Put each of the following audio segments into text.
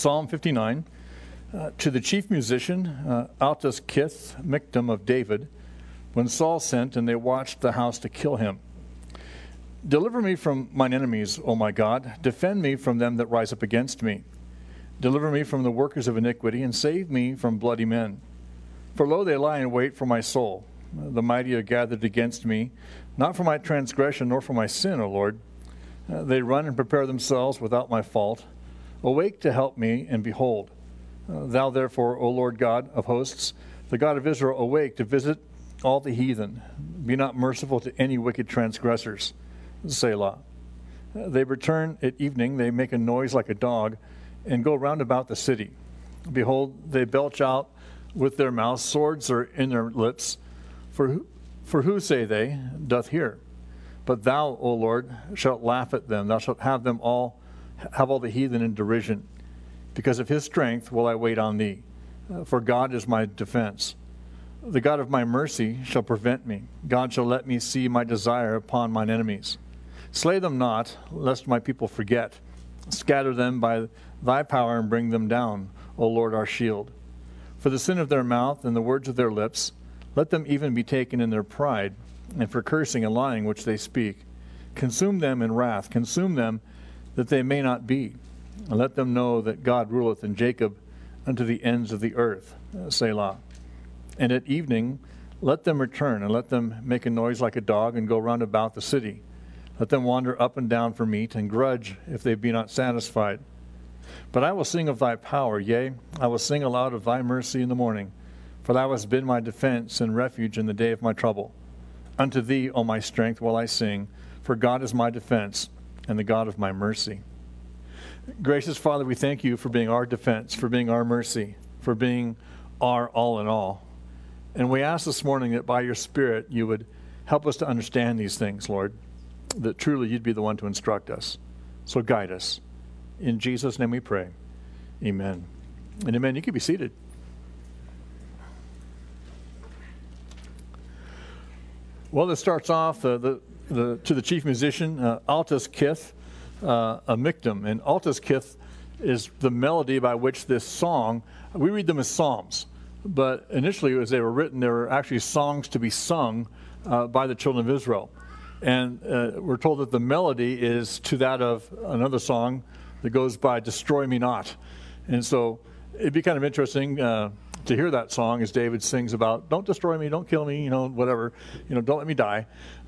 Psalm 59, to the chief musician, Altus Kith, Miktam of David, when Saul sent and they watched the house to kill him. Deliver me from mine enemies, O my God. Defend me from them that rise up against me. Deliver me from the workers of iniquity, and save me from bloody men. For lo, they lie in wait for my soul. The mighty are gathered against me, not for my transgression, nor for my sin, O Lord. They run and prepare themselves without my fault. Awake to help me, and behold. Thou therefore, O Lord God of hosts, the God of Israel, awake to visit all the heathen. Be not merciful to any wicked transgressors. Selah. They return at evening, they make a noise like a dog, and go round about the city. Behold, they belch out with their mouths, swords are in their lips. For who, say they, doth hear? But thou, O Lord, shalt laugh at them. Thou shalt have all the heathen in derision. Because of his strength will I wait on thee. For God is my defense. The God of my mercy shall prevent me. God shall let me see my desire upon mine enemies. Slay them not, lest my people forget. Scatter them by thy power and bring them down, O Lord our shield. For the sin of their mouth and the words of their lips, let them even be taken in their pride, and for cursing and lying which they speak. Consume them in wrath, consume them that they may not be. And let them know that God ruleth in Jacob unto the ends of the earth. Selah. And at evening let them return, and let them make a noise like a dog, and go round about the city. Let them wander up and down for meat, and grudge if they be not satisfied. But I will sing of thy power, yea, I will sing aloud of thy mercy in the morning. For thou hast been my defense and refuge in the day of my trouble. Unto thee, O my strength, will I sing, for God is my defense and the God of my mercy. Gracious Father, we thank you for being our defense, for being our mercy, for being our all in all. And we ask this morning that by your Spirit you would help us to understand these things, Lord, that truly you'd be the one to instruct us. So guide us. In Jesus' name we pray. Amen. And amen. You can be seated. Well, this starts off to the chief musician, Altus Kith, a Miktam. And Altus Kith is the melody by which this song, we read them as psalms. But initially, as they were written, they were actually songs to be sung by the children of Israel. And we're told that the melody is to that of another song that goes by Destroy Me Not. And so it'd be kind of interesting to hear that song as David sings about, don't destroy me, don't kill me, whatever, don't let me die.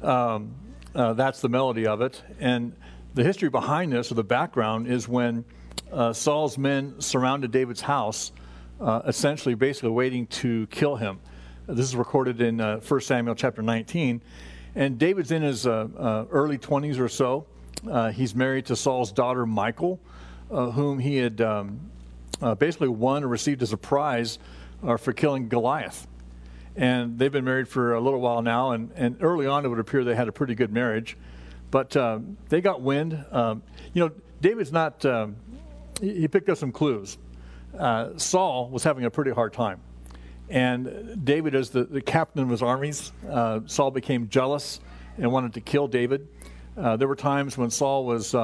That's the melody of it. And the history behind this, or the background, is when Saul's men surrounded David's house, essentially basically waiting to kill him. This is recorded in 1 Samuel chapter 19. And David's in his early 20s or so. He's married to Saul's daughter, Michal, whom he had basically won or received as a prize for killing Goliath. And they've been married for a little while now, and early on it would appear they had a pretty good marriage. But they got wind. David's not, he picked up some clues. Saul was having a pretty hard time. And David, as the captain of his armies, Saul became jealous and wanted to kill David. There were times when Saul was,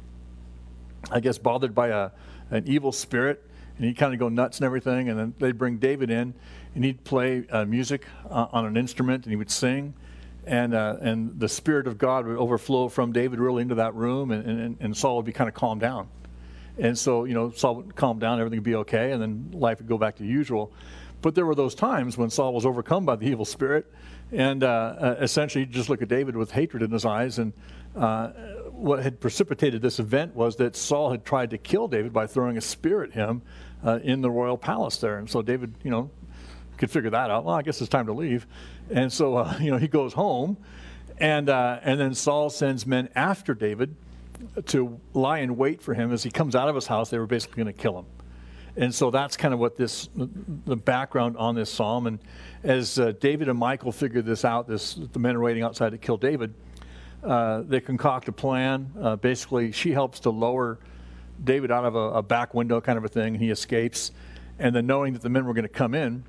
bothered by an evil spirit, and he'd kind of go nuts and everything, and then they'd bring David in, and he'd play music on an instrument, and he would sing, and the Spirit of God would overflow from David really into that room, and Saul would be kind of calmed down. And so, Saul would calm down, everything would be okay, and then life would go back to usual. But there were those times when Saul was overcome by the evil spirit, and essentially he'd just look at David with hatred in his eyes. And what had precipitated this event was that Saul had tried to kill David by throwing a spear at him in the royal palace there. And so David, could figure that out. Well, I guess it's time to leave. And so, he goes home, and then Saul sends men after David to lie in wait for him. As he comes out of his house, they were basically going to kill him. And so that's kind of what the background on this psalm. And as David and Michal figured this out, the men are waiting outside to kill David, they concoct a plan. Basically, she helps to lower David out of a back window kind of a thing, and he escapes. And then knowing that the men were going to come in,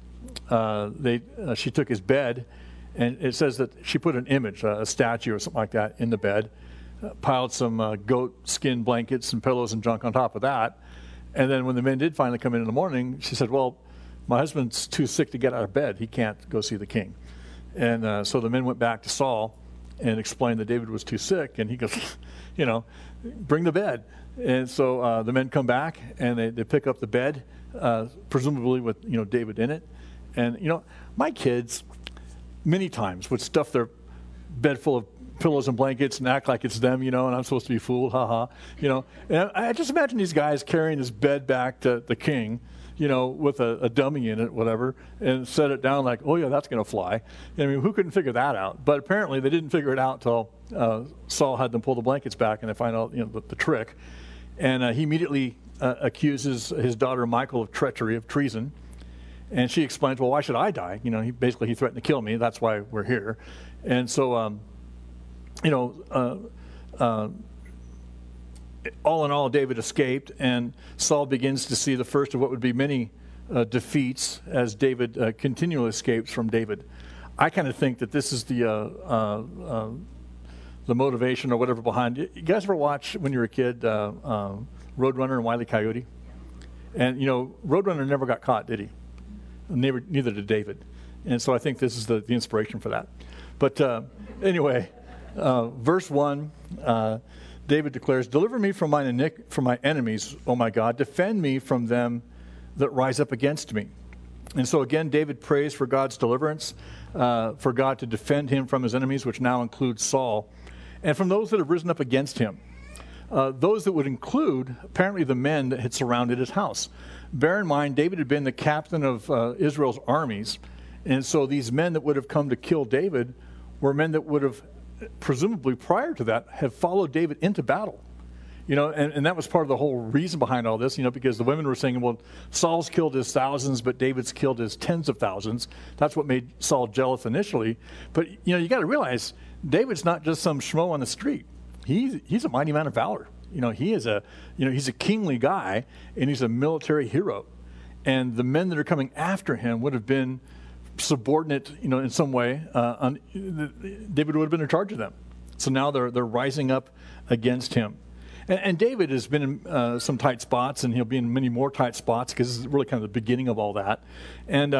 she took his bed, and it says that she put an image, a statue or something like that, in the bed, piled some goat skin blankets and pillows and junk on top of that, And then when the men did finally come in the morning, she said, well, my husband's too sick to get out of bed. He can't go see the king. And so the men went back to Saul and explained that David was too sick. And he goes, bring the bed. And so the men come back and they pick up the bed, presumably with, David in it. And, my kids many times would stuff their bed full of pillows and blankets and act like it's them, and I'm supposed to be fooled, and I just imagine these guys carrying this bed back to the king, with a dummy in it, whatever, and set it down like, oh yeah, that's going to fly. I mean, who couldn't figure that out? But apparently they didn't figure it out until Saul had them pull the blankets back and they find out, the trick. And he immediately accuses his daughter Michal of treachery, of treason. And she explains, well, why should I die? He threatened to kill me. That's why we're here. And so, all in all, David escaped, and Saul begins to see the first of what would be many defeats as David continually escapes from David. I kind of think that this is the motivation or whatever behind it. You guys ever watch, when you were a kid, Roadrunner and Wile E. Coyote? And, Roadrunner never got caught, did he? Neither did David. And so I think this is the inspiration for that. But anyway, verse 1, David declares, deliver me from my enemies, O my God. Defend me from them that rise up against me. And so again, David prays for God's deliverance, for God to defend him from his enemies, which now includes Saul, and from those that have risen up against him. Those that would include, apparently, the men that had surrounded his house. Bear in mind, David had been the captain of Israel's armies, and so these men that would have come to kill David were men that would have, presumably prior to that, have followed David into battle. And that was part of the whole reason behind all this, because the women were saying, well, Saul's killed his thousands, but David's killed his tens of thousands. That's what made Saul jealous initially. But, you got to realize, David's not just some schmo on the street. He's a mighty man of valor. He's a kingly guy, and he's a military hero. And the men that are coming after him would have been subordinate, in some way. David would have been in charge of them. So now they're rising up against him. And David has been in some tight spots, and he'll be in many more tight spots, because this is really kind of the beginning of all that. And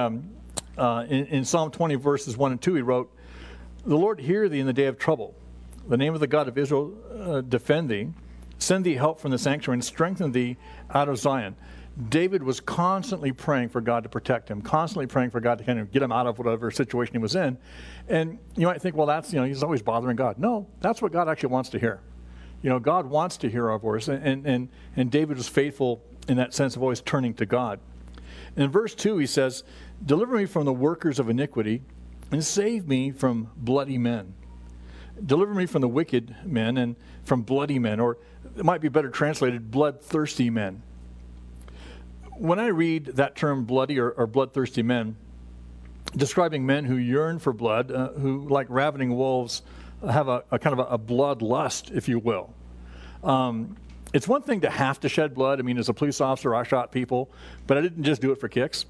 in Psalm 20, verses 1 and 2, he wrote, the Lord hear thee in the day of trouble. The name of the God of Israel defend thee. Send thee help from the sanctuary and strengthen thee out of Zion. David was constantly praying for God to protect him, constantly praying for God to kind of get him out of whatever situation he was in. And you might think, well, that's, he's always bothering God. No, that's what God actually wants to hear. God wants to hear our voice. And David was faithful in that sense of always turning to God. In verse 2, he says, deliver me from the workers of iniquity and save me from bloody men. Deliver me from the wicked men and from bloody men, or it might be better translated, bloodthirsty men. When I read that term bloody or bloodthirsty men, describing men who yearn for blood, who, like ravening wolves, have a kind of a blood lust, if you will. It's one thing to have to shed blood. I mean, as a police officer, I shot people, but I didn't just do it for kicks.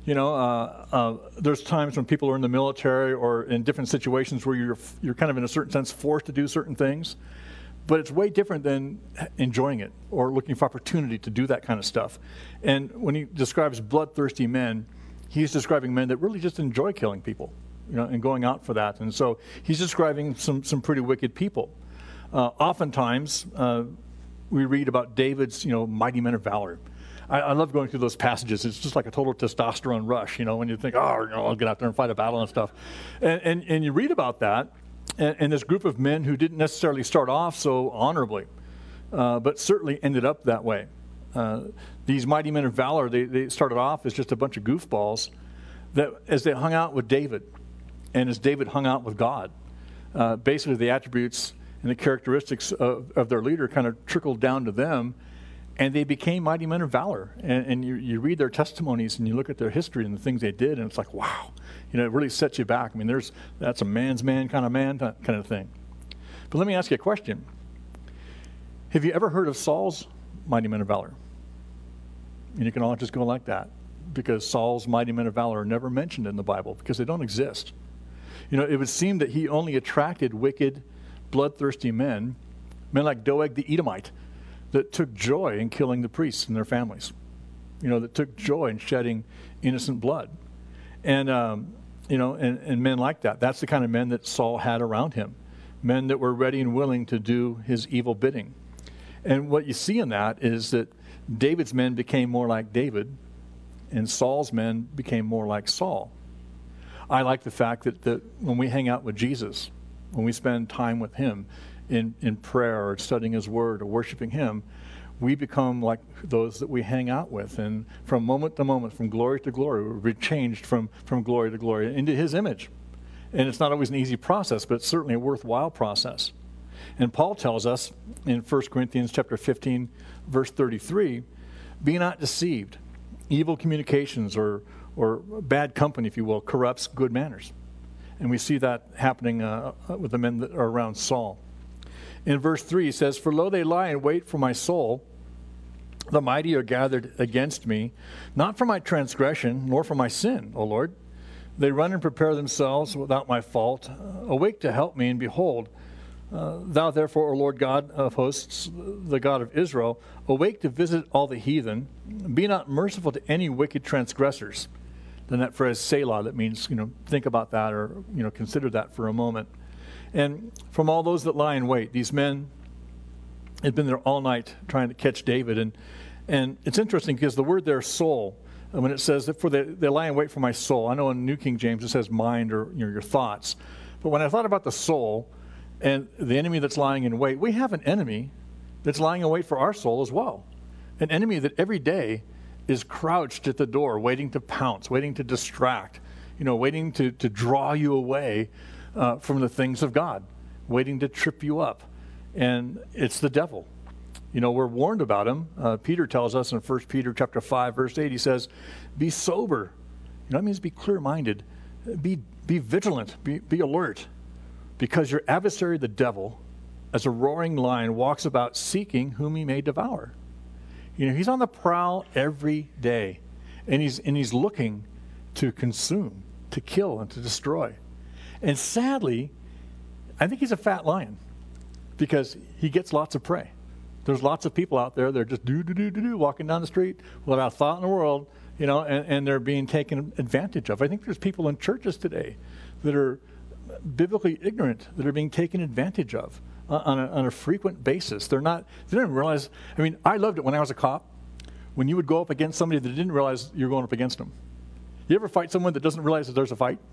There's times when people are in the military or in different situations where you're kind of, in a certain sense, forced to do certain things. But it's way different than enjoying it or looking for opportunity to do that kind of stuff. And when he describes bloodthirsty men, he's describing men that really just enjoy killing people, and going out for that. And so he's describing some pretty wicked people. Oftentimes, we read about David's, mighty men of valor. I love going through those passages. It's just like a total testosterone rush, when you think, I'll get out there and fight a battle and stuff. And you read about that, and this group of men who didn't necessarily start off so honorably, but certainly ended up that way. These mighty men of valor, they started off as just a bunch of goofballs that, as they hung out with David, and as David hung out with God, basically the attributes and the characteristics of their leader kind of trickled down to them, and they became mighty men of valor. And you read their testimonies and you look at their history and the things they did, and it's like, wow, it really sets you back. I mean, that's a man's man kind of thing. But let me ask you a question. Have you ever heard of Saul's mighty men of valor? And you can all just go like that, because Saul's mighty men of valor are never mentioned in the Bible because they don't exist. It would seem that he only attracted wicked, bloodthirsty men like Doeg the Edomite, that took joy in killing the priests and their families, that took joy in shedding innocent blood. And, and men like that. That's the kind of men that Saul had around him, men that were ready and willing to do his evil bidding. And what you see in that is that David's men became more like David, and Saul's men became more like Saul. I like the fact that when we hang out with Jesus, when we spend time with him in prayer or studying his word or worshiping him, we become like those that we hang out with. And from moment to moment, from glory to glory, we're changed from glory to glory into his image. And it's not always an easy process, but it's certainly a worthwhile process. And Paul tells us in 1 Corinthians chapter 15, verse 33, be not deceived. Evil communications or bad company, if you will, corrupts good manners. And we see that happening with the men that are around Saul. In verse 3, he says, for lo, they lie in wait for my soul. The mighty are gathered against me, not for my transgression, nor for my sin, O Lord. They run and prepare themselves without my fault. Awake to help me, and behold, thou therefore, O Lord God of hosts, the God of Israel, awake to visit all the heathen. Be not merciful to any wicked transgressors. Then that phrase, Selah, that means, think about that or, consider that for a moment. And from all those that lie in wait, these men had been there all night trying to catch David. And it's interesting because the word there, soul, when it says that they lie in wait for my soul, I know in New King James it says mind or your thoughts. But when I thought about the soul and the enemy that's lying in wait, we have an enemy that's lying in wait for our soul as well. An enemy that every day is crouched at the door, waiting to pounce, waiting to distract, waiting to draw you away from the things of God, waiting to trip you up. And it's the devil. We're warned about him. Peter tells us in 1 Peter chapter 5, verse 8, he says, be sober. That means be clear-minded. Be vigilant. Be alert. Because your adversary, the devil, as a roaring lion, walks about seeking whom he may devour. He's on the prowl every day. And he's looking to consume, to kill, and to destroy. And sadly, I think he's a fat lion because he gets lots of prey. There's lots of people out there that are just walking down the street without a thought in the world, and they're being taken advantage of. I think there's people in churches today that are biblically ignorant that are being taken advantage of on a frequent basis. They didn't realize. I loved it when I was a cop, when you would go up against somebody that didn't realize you're going up against them. You ever fight someone that doesn't realize that there's a fight?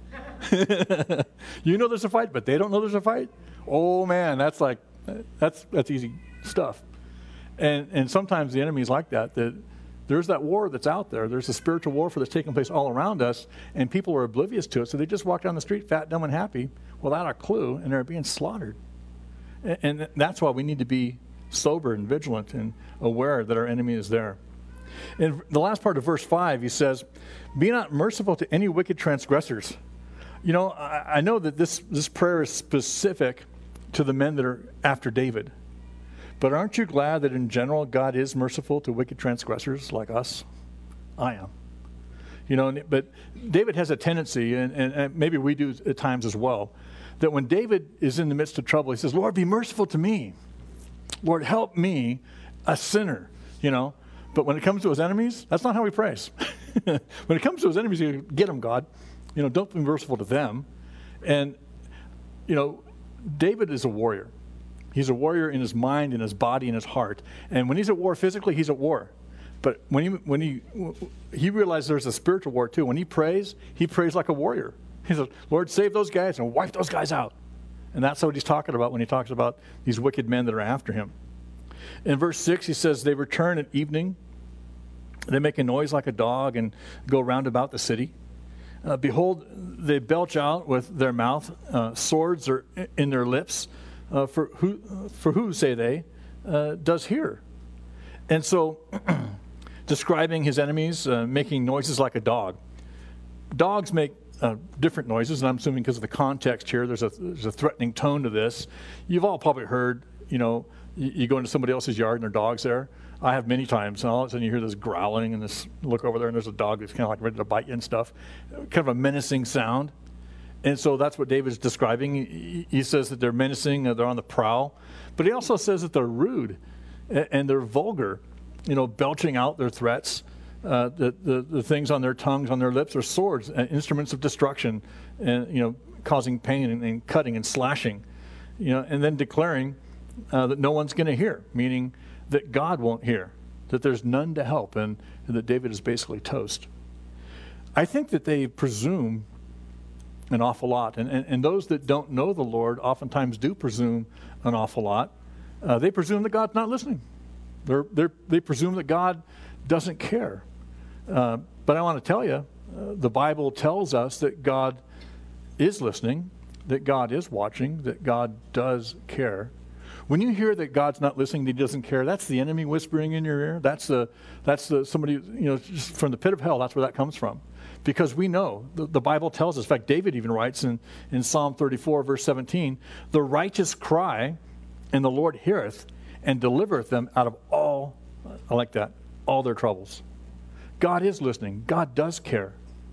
There's a fight, but they don't know there's a fight? Oh man, that's easy stuff. And sometimes the enemy's like that there's that war that's out there. There's a spiritual warfare that's taking place all around us, and people are oblivious to it, so they just walk down the street fat, dumb, and happy without a clue, and they're being slaughtered. And that's why we need to be sober and vigilant and aware that our enemy is there. In the last part of verse 5, he says, be not merciful to any wicked transgressors. I know that this prayer is specific to the men that are after David. But aren't you glad that in general God is merciful to wicked transgressors like us? I am. But David has a tendency, and maybe we do at times as well, that when David is in the midst of trouble, he says, Lord, be merciful to me. Lord, help me, a sinner, But when it comes to his enemies, that's not how he prays. When it comes to his enemies, you get them, God. Don't be merciful to them. And, David is a warrior. He's a warrior in his mind, in his body, in his heart. And when he's at war physically, he's at war. But when he realizes there's a spiritual war too. When he prays like a warrior. He says, Lord, save those guys and wipe those guys out. And that's what he's talking about when he talks about these wicked men that are after him. In verse 6, he says, they return at evening. They make a noise like a dog and go round about the city. Behold, they belch out with their mouth. Swords are in their lips. For who, say they, does hear? And so, describing his enemies, making noises like a dog. Dogs make different noises, and I'm assuming because of the context here, there's a threatening tone to this. You've all probably heard, you go into somebody else's yard and there are dogs there. I have many times, and all of a sudden you hear this growling and this look over there, and there's a dog that's kind of like ready to bite you and stuff. Kind of a menacing sound. And so that's what David's describing. He says that they're menacing, they're on the prowl. But he also says that they're rude. and they're vulgar, belching out their threats. The things on their tongues, on their lips, are swords, instruments of destruction, and causing pain and cutting and slashing, and then declaring that no one's going to hear, meaning that God won't hear, that there's none to help, and that David is basically toast. I think that they presume an awful lot, and those that don't know the Lord oftentimes do presume an awful lot. They presume that God's not listening. They presume that God doesn't care. But I want to tell you, the Bible tells us that God is listening, that God is watching, that God does care. When you hear that God's not listening, that he doesn't care, that's the enemy whispering in your ear. That's the somebody, just from the pit of hell, that's where that comes from. Because we know, the Bible tells us, in fact, David even writes in Psalm 34, verse 17, the righteous cry, and the Lord heareth, and delivereth them out of all, I like that, all their troubles. God is listening. God does care.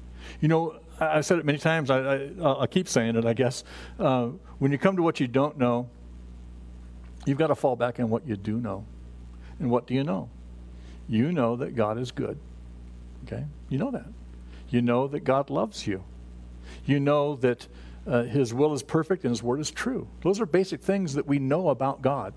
I've said it many times. I'll keep saying it, I guess. When you come to what you don't know, you've got to fall back on what you do know. And what do you know? You know that God is good. Okay? You know that. You know that God loves you. You know that his will is perfect and his word is true. Those are basic things that we know about God.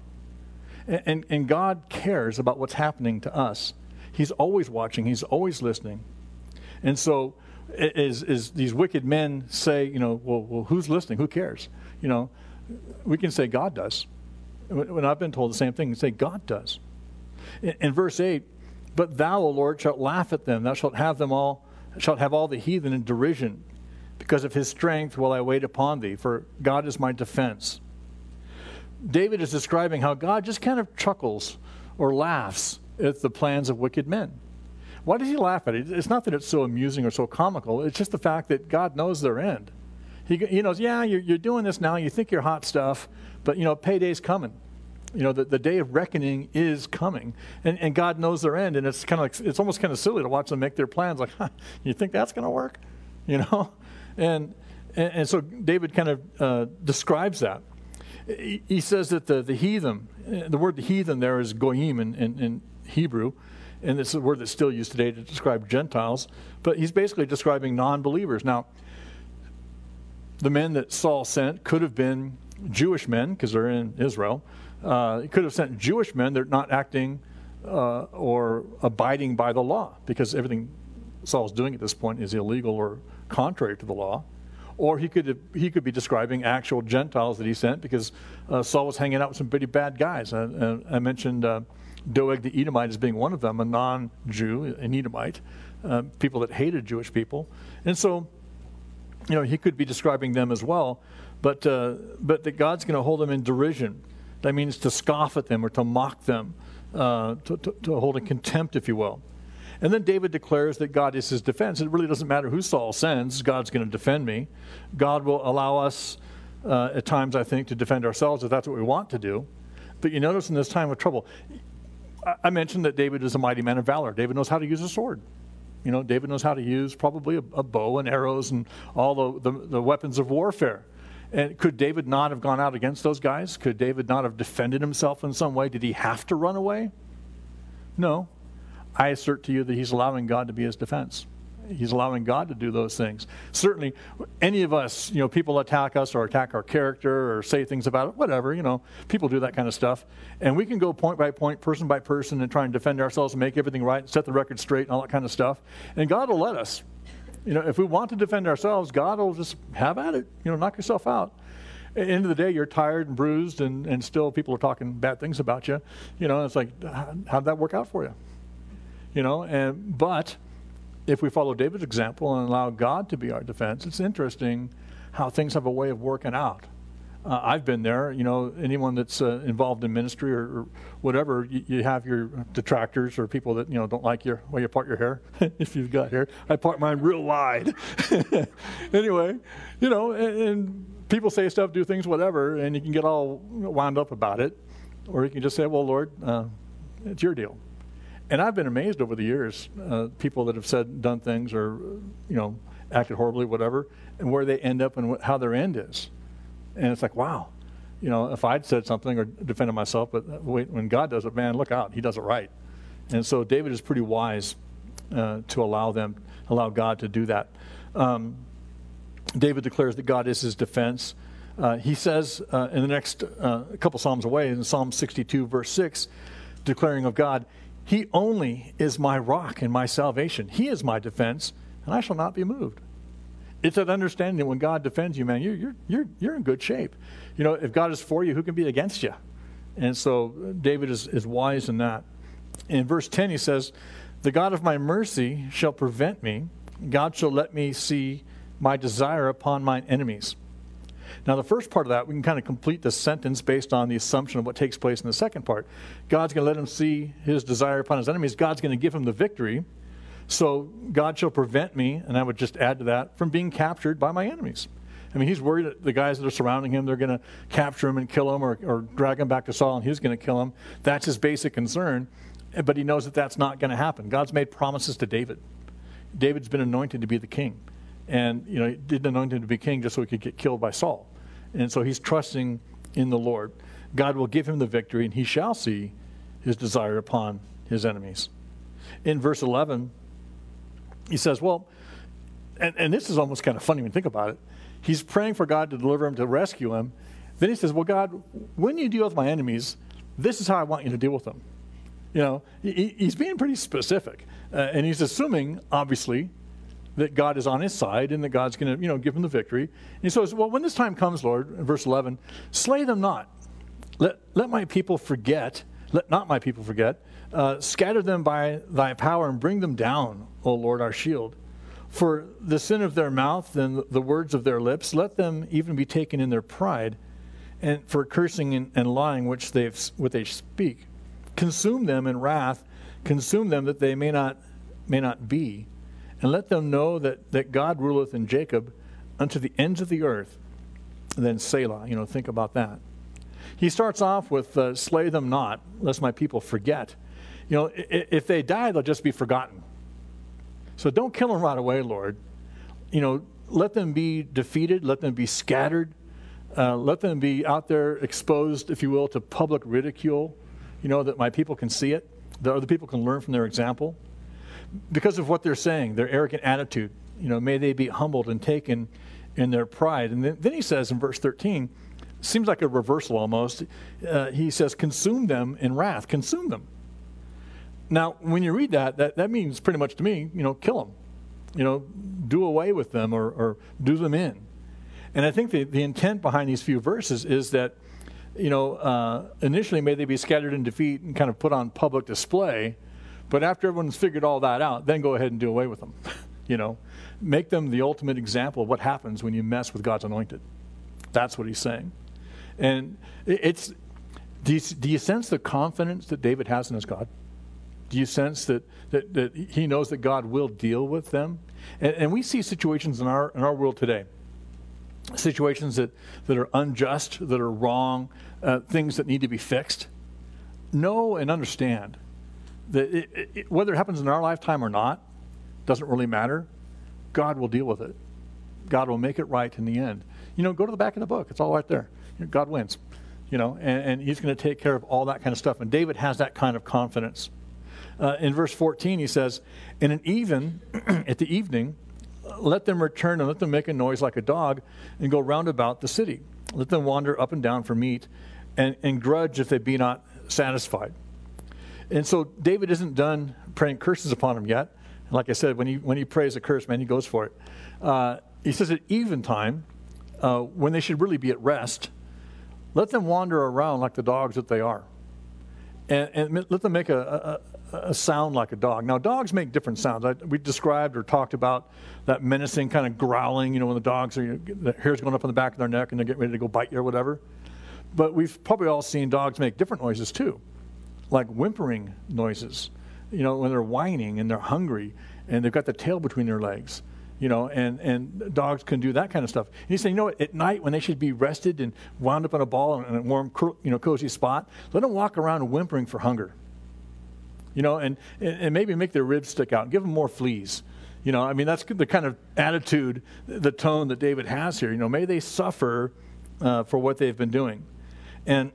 And God cares about what's happening to us. He's always watching. He's always listening. And so as these wicked men say, well, who's listening? Who cares? We can say God does. When I've been told the same thing, say God does. In verse 8, but thou, O Lord, shalt laugh at them. Thou shalt have all the heathen in derision. Because of his strength will I wait upon thee, for God is my defense. David is describing how God just kind of chuckles or laughs at the plans of wicked men. Why does he laugh at it? It's not that it's so amusing or so comical. It's just the fact that God knows their end. He knows, you're doing this now. You think you're hot stuff, but, payday's coming. The day of reckoning is coming. And God knows their end. And it's it's almost kind of silly to watch them make their plans. Like, you think that's going to work? And so David kind of describes that. He says that the heathen, the word heathen there is goyim in Hebrew, and it's a word that's still used today to describe Gentiles, but he's basically describing non-believers. Now, the men that Saul sent could have been Jewish men, because they're in Israel. He could have sent Jewish men that are not acting or abiding by the law, because everything Saul's doing at this point is illegal or contrary to the law. Or he could be describing actual Gentiles that he sent, because Saul was hanging out with some pretty bad guys. I mentioned Doeg the Edomite as being one of them, a non-Jew, an Edomite, people that hated Jewish people. And so, he could be describing them as well, but that God's going to hold them in derision. That means to scoff at them or to mock them, to hold in contempt, if you will. And then David declares that God is his defense. It really doesn't matter who Saul sends. God's going to defend me. God will allow us at times, I think, to defend ourselves if that's what we want to do. But you notice in this time of trouble, I mentioned that David is a mighty man of valor. David knows how to use a sword. David knows how to use probably a bow and arrows and all the weapons of warfare. And could David not have gone out against those guys? Could David not have defended himself in some way? Did he have to run away? No. I assert to you that he's allowing God to be his defense. He's allowing God to do those things. Certainly, any of us, people attack us or attack our character or say things about it, whatever, people do that kind of stuff. And we can go point by point, person by person, and try and defend ourselves and make everything right and set the record straight and all that kind of stuff. And God will let us. If we want to defend ourselves, God will just have at it. Knock yourself out. At the end of the day, you're tired and bruised, and still people are talking bad things about you. It's like, how'd that work out for you? But if we follow David's example and allow God to be our defense, it's interesting how things have a way of working out. I've been there. Anyone that's involved in ministry or whatever, you have your detractors or people that don't like your way you part your hair. If you've got hair, I part mine real wide. Anyway, and people say stuff, do things, whatever, and you can get all wound up about it, or you can just say, "Well, Lord, it's your deal." And I've been amazed over the years, people that have said, done things, or acted horribly, whatever, and where they end up and how their end is. And it's like, wow, if I'd said something or defended myself, but wait, when God does it, man, look out, he does it right. And so David is pretty wise to allow God to do that. David declares that God is his defense. He says in the next couple Psalms away, in Psalm 62, verse 6, declaring of God, he only is my rock and my salvation. He is my defense, and I shall not be moved. It's that understanding that when God defends you, man, you're in good shape. If God is for you, who can be against you? And so David is wise in that. In verse 10, he says, the God of my mercy shall prevent me. God shall let me see my desire upon mine enemies. Now, the first part of that, we can kind of complete the sentence based on the assumption of what takes place in the second part. God's going to let him see his desire upon his enemies. God's going to give him the victory. So God shall prevent me, and I would just add to that, from being captured by my enemies. I mean, he's worried that the guys that are surrounding him, they're going to capture him and kill him or drag him back to Saul, and he's going to kill him. That's his basic concern, but he knows that that's not going to happen. God's made promises to David. David's been anointed to be the king. And, he didn't anoint him to be king just so he could get killed by Saul. And so he's trusting in the Lord. God will give him the victory, and he shall see his desire upon his enemies. In verse 11, he says, well, and this is almost kind of funny when you think about it. He's praying for God to deliver him, to rescue him. Then he says, well, God, when you deal with my enemies, this is how I want you to deal with them. He's being pretty specific. And he's assuming, obviously, that God is on his side and that God's going to, give him the victory. And he says, well, when this time comes, Lord, in verse 11, slay them not. Let my people forget. Let not my people forget. Scatter them by thy power and bring them down, O Lord, our shield. For the sin of their mouth and the words of their lips, let them even be taken in their pride, and for cursing and lying which they speak. Consume them in wrath, consume them that they may not be. And let them know that God ruleth in Jacob unto the ends of the earth. And then Selah, think about that. He starts off with slay them not, lest my people forget. If they die, they'll just be forgotten. So don't kill them right away, Lord. Let them be defeated. Let them be scattered. Let them be out there exposed, if you will, to public ridicule, that my people can see it, that other people can learn from their example. Because of what they're saying, their arrogant attitude, may they be humbled and taken in their pride. And then he says in verse 13, seems like a reversal almost. He says, consume them in wrath, consume them. Now, when you read that means pretty much to me, kill them, do away with them or do them in. And I think the intent behind these few verses is that, initially may they be scattered in defeat and kind of put on public display. But after everyone's figured all that out, then go ahead and do away with them. Make them the ultimate example of what happens when you mess with God's anointed. That's what he's saying. And do you sense the confidence that David has in his God? Do you sense that he knows that God will deal with them? And we see situations in our world today, situations that are unjust, that are wrong, things that need to be fixed. Know and understand that whether it happens in our lifetime or not, doesn't really matter. God will deal with it. God will make it right in the end. Go to the back of the book. It's all right there. God wins. And he's going to take care of all that kind of stuff. And David has that kind of confidence. In verse 14, he says, and at the evening, let them return and let them make a noise like a dog and go round about the city. Let them wander up and down for meat and grudge if they be not satisfied. And so David isn't done praying curses upon him yet. And like I said, when he prays a curse, man, he goes for it. He says at eventime, when they should really be at rest, let them wander around like the dogs that they are. And let them make a sound like a dog. Now, dogs make different sounds. We described or talked about that menacing kind of growling, when the dogs the hair's going up on the back of their neck and they're getting ready to go bite you or whatever. But we've probably all seen dogs make different noises too, like whimpering noises, when they're whining and they're hungry and they've got the tail between their legs, and dogs can do that kind of stuff. And he's saying, at night when they should be rested and wound up in a ball in a warm, cozy spot, let them walk around whimpering for hunger, and maybe make their ribs stick out and give them more fleas. That's the kind of attitude, the tone that David has here. May they suffer for what they've been doing. And,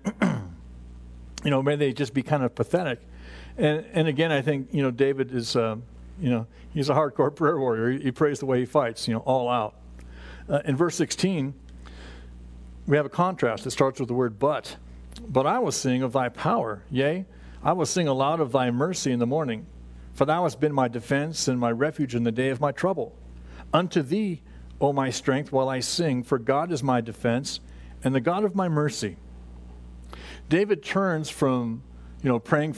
may they just be kind of pathetic. And again, I think, David is, he's a hardcore prayer warrior. He prays the way he fights, all out. In verse 16, we have a contrast. It starts with the word but. But I will sing of thy power, yea, I will sing aloud of thy mercy in the morning. For thou hast been my defense and my refuge in the day of my trouble. Unto thee, O my strength, while I sing, for God is my defense and the God of my mercy. David turns from, praying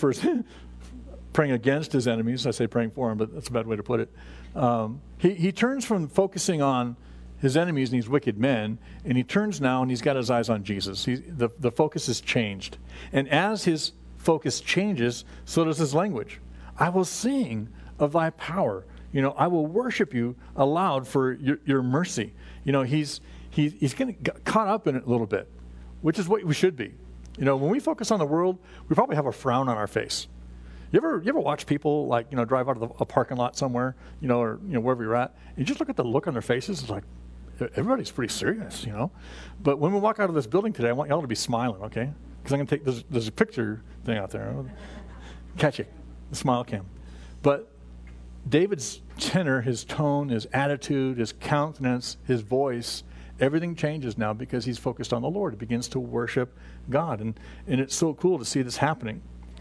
against his enemies. I say praying for him, but that's a bad way to put it. He turns from focusing on his enemies and these wicked men, and he turns now and he's got his eyes on Jesus. The focus has changed. And as his focus changes, so does his language. I will sing of thy power. I will worship you aloud for your mercy. He's getting caught up in it a little bit, which is what we should be. When we focus on the world, we probably have a frown on our face. You ever watch people drive out of a parking lot somewhere, or wherever you're at, and you just look at the look on their faces. It's like everybody's pretty serious, But when we walk out of this building today, I want y'all to be smiling, okay? Because I'm going to take there's a picture thing out there. Catch it, the smile cam. But David's tenor, his tone, his attitude, his countenance, his voice, everything changes now because he's focused on the Lord. He begins to worship God. And it's so cool to see this happening.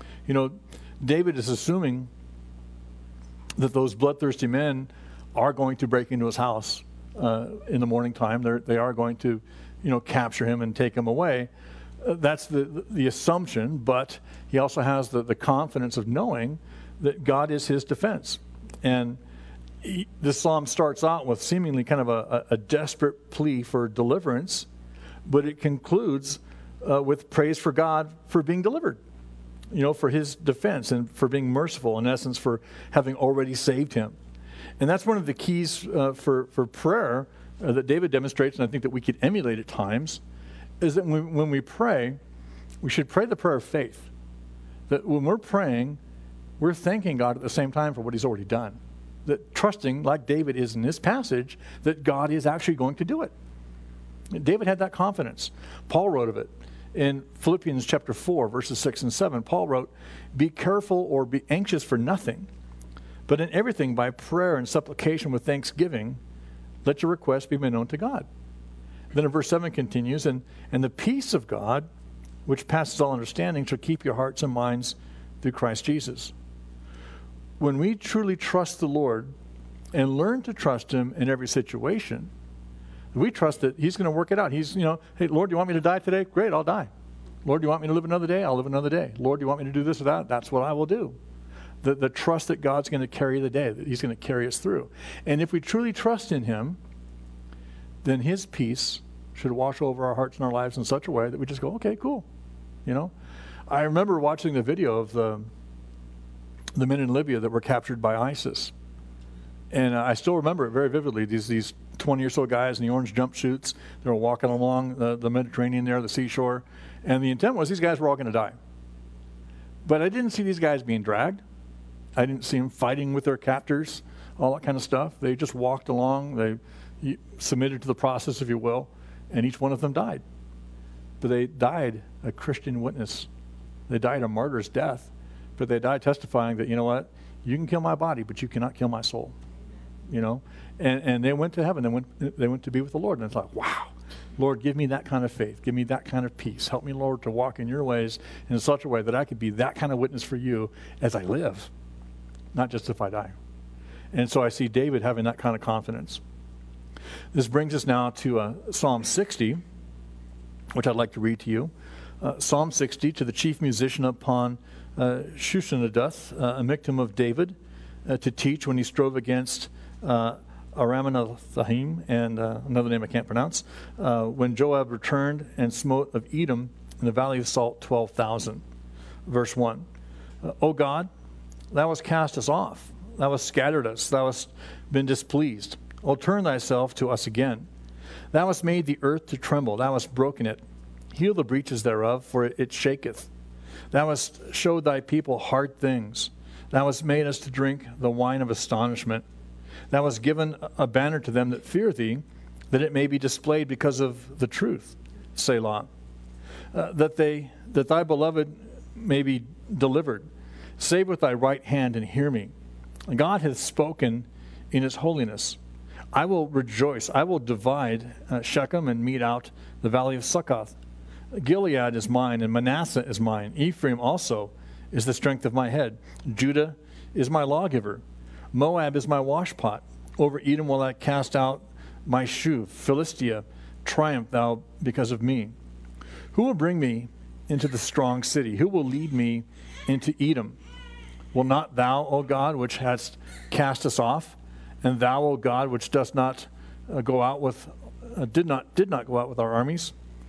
David is assuming that those bloodthirsty men are going to break into his house in the morning time. They are going to, capture him and take him away. That's the assumption, but he also has the confidence of knowing that God is his defense. And this psalm starts out with seemingly kind of a desperate plea for deliverance, but it concludes with praise for God for being delivered, for his defense and for being merciful, in essence, for having already saved him. And that's one of the keys for prayer that David demonstrates, and I think that we could emulate at times, is that when we pray, we should pray the prayer of faith. That when we're praying, we're thanking God at the same time for what he's already done. That trusting, like David is in this passage, that God is actually going to do it. David had that confidence. Paul wrote of it. In Philippians chapter 4, verses 6 and 7, Paul wrote, "Be careful or be anxious for nothing, but in everything by prayer and supplication with thanksgiving, let your requests be made known to God." Then in verse 7 continues, and the peace of God, which passes all understanding, shall keep your hearts and minds through Christ Jesus. When we truly trust the Lord and learn to trust him in every situation, we trust that he's going to work it out. He's, hey, Lord, do you want me to die today? Great, I'll die. Lord, do you want me to live another day? I'll live another day. Lord, do you want me to do this or that? That's what I will do. The trust that God's going to carry the day, that he's going to carry us through. And if we truly trust in him, then his peace should wash over our hearts and our lives in such a way that we just go, okay, cool. I remember watching the video of the men in Libya that were captured by ISIS. And I still remember it very vividly. These 20 or so guys in the orange jumpsuits, they were walking along the Mediterranean there, the seashore. And the intent was these guys were all going to die. But I didn't see these guys being dragged. I didn't see them fighting with their captors, all that kind of stuff. They just walked along. They submitted to the process, if you will, and each one of them died. But they died a Christian witness. They died a martyr's death. But they died testifying that, you know what, you can kill my body, but you cannot kill my soul. And they went to heaven. They went to be with the Lord. And it's like, wow, Lord, give me that kind of faith. Give me that kind of peace. Help me, Lord, to walk in your ways in such a way that I could be that kind of witness for you as I live, not just if I die. And so I see David having that kind of confidence. This brings us now to Psalm 60, which I'd like to read to you. Psalm 60, to the chief musician upon Shushan-Aduth, a Michtam of David, to teach when he strove against Aram-Naharaim, and another name I can't pronounce, when Joab returned and smote of Edom in the valley of Salt 12,000. Verse 1, O God, thou hast cast us off. Thou hast scattered us. Thou hast been displeased. O turn thyself to us again. Thou hast made the earth to tremble. Thou hast broken it. Heal the breaches thereof, for it shaketh. Thou hast showed thy people hard things. Thou hast made us to drink the wine of astonishment. Thou hast given a banner to them that fear thee, that it may be displayed because of the truth. Selah. that thy beloved may be delivered. Save with thy right hand and hear me. God hath spoken in his holiness. I will rejoice. I will divide Shechem and mete out the valley of Succoth. Gilead is mine, and Manasseh is mine. Ephraim also is the strength of my head. Judah is my lawgiver. Moab is my washpot. Over Edom will I cast out my shoe. Philistia, triumph thou because of me. Who will bring me into the strong city? Who will lead me into Edom? Will not thou, O God, which hast cast us off, and thou, O God, which dost not go out with, did not go out with our armies,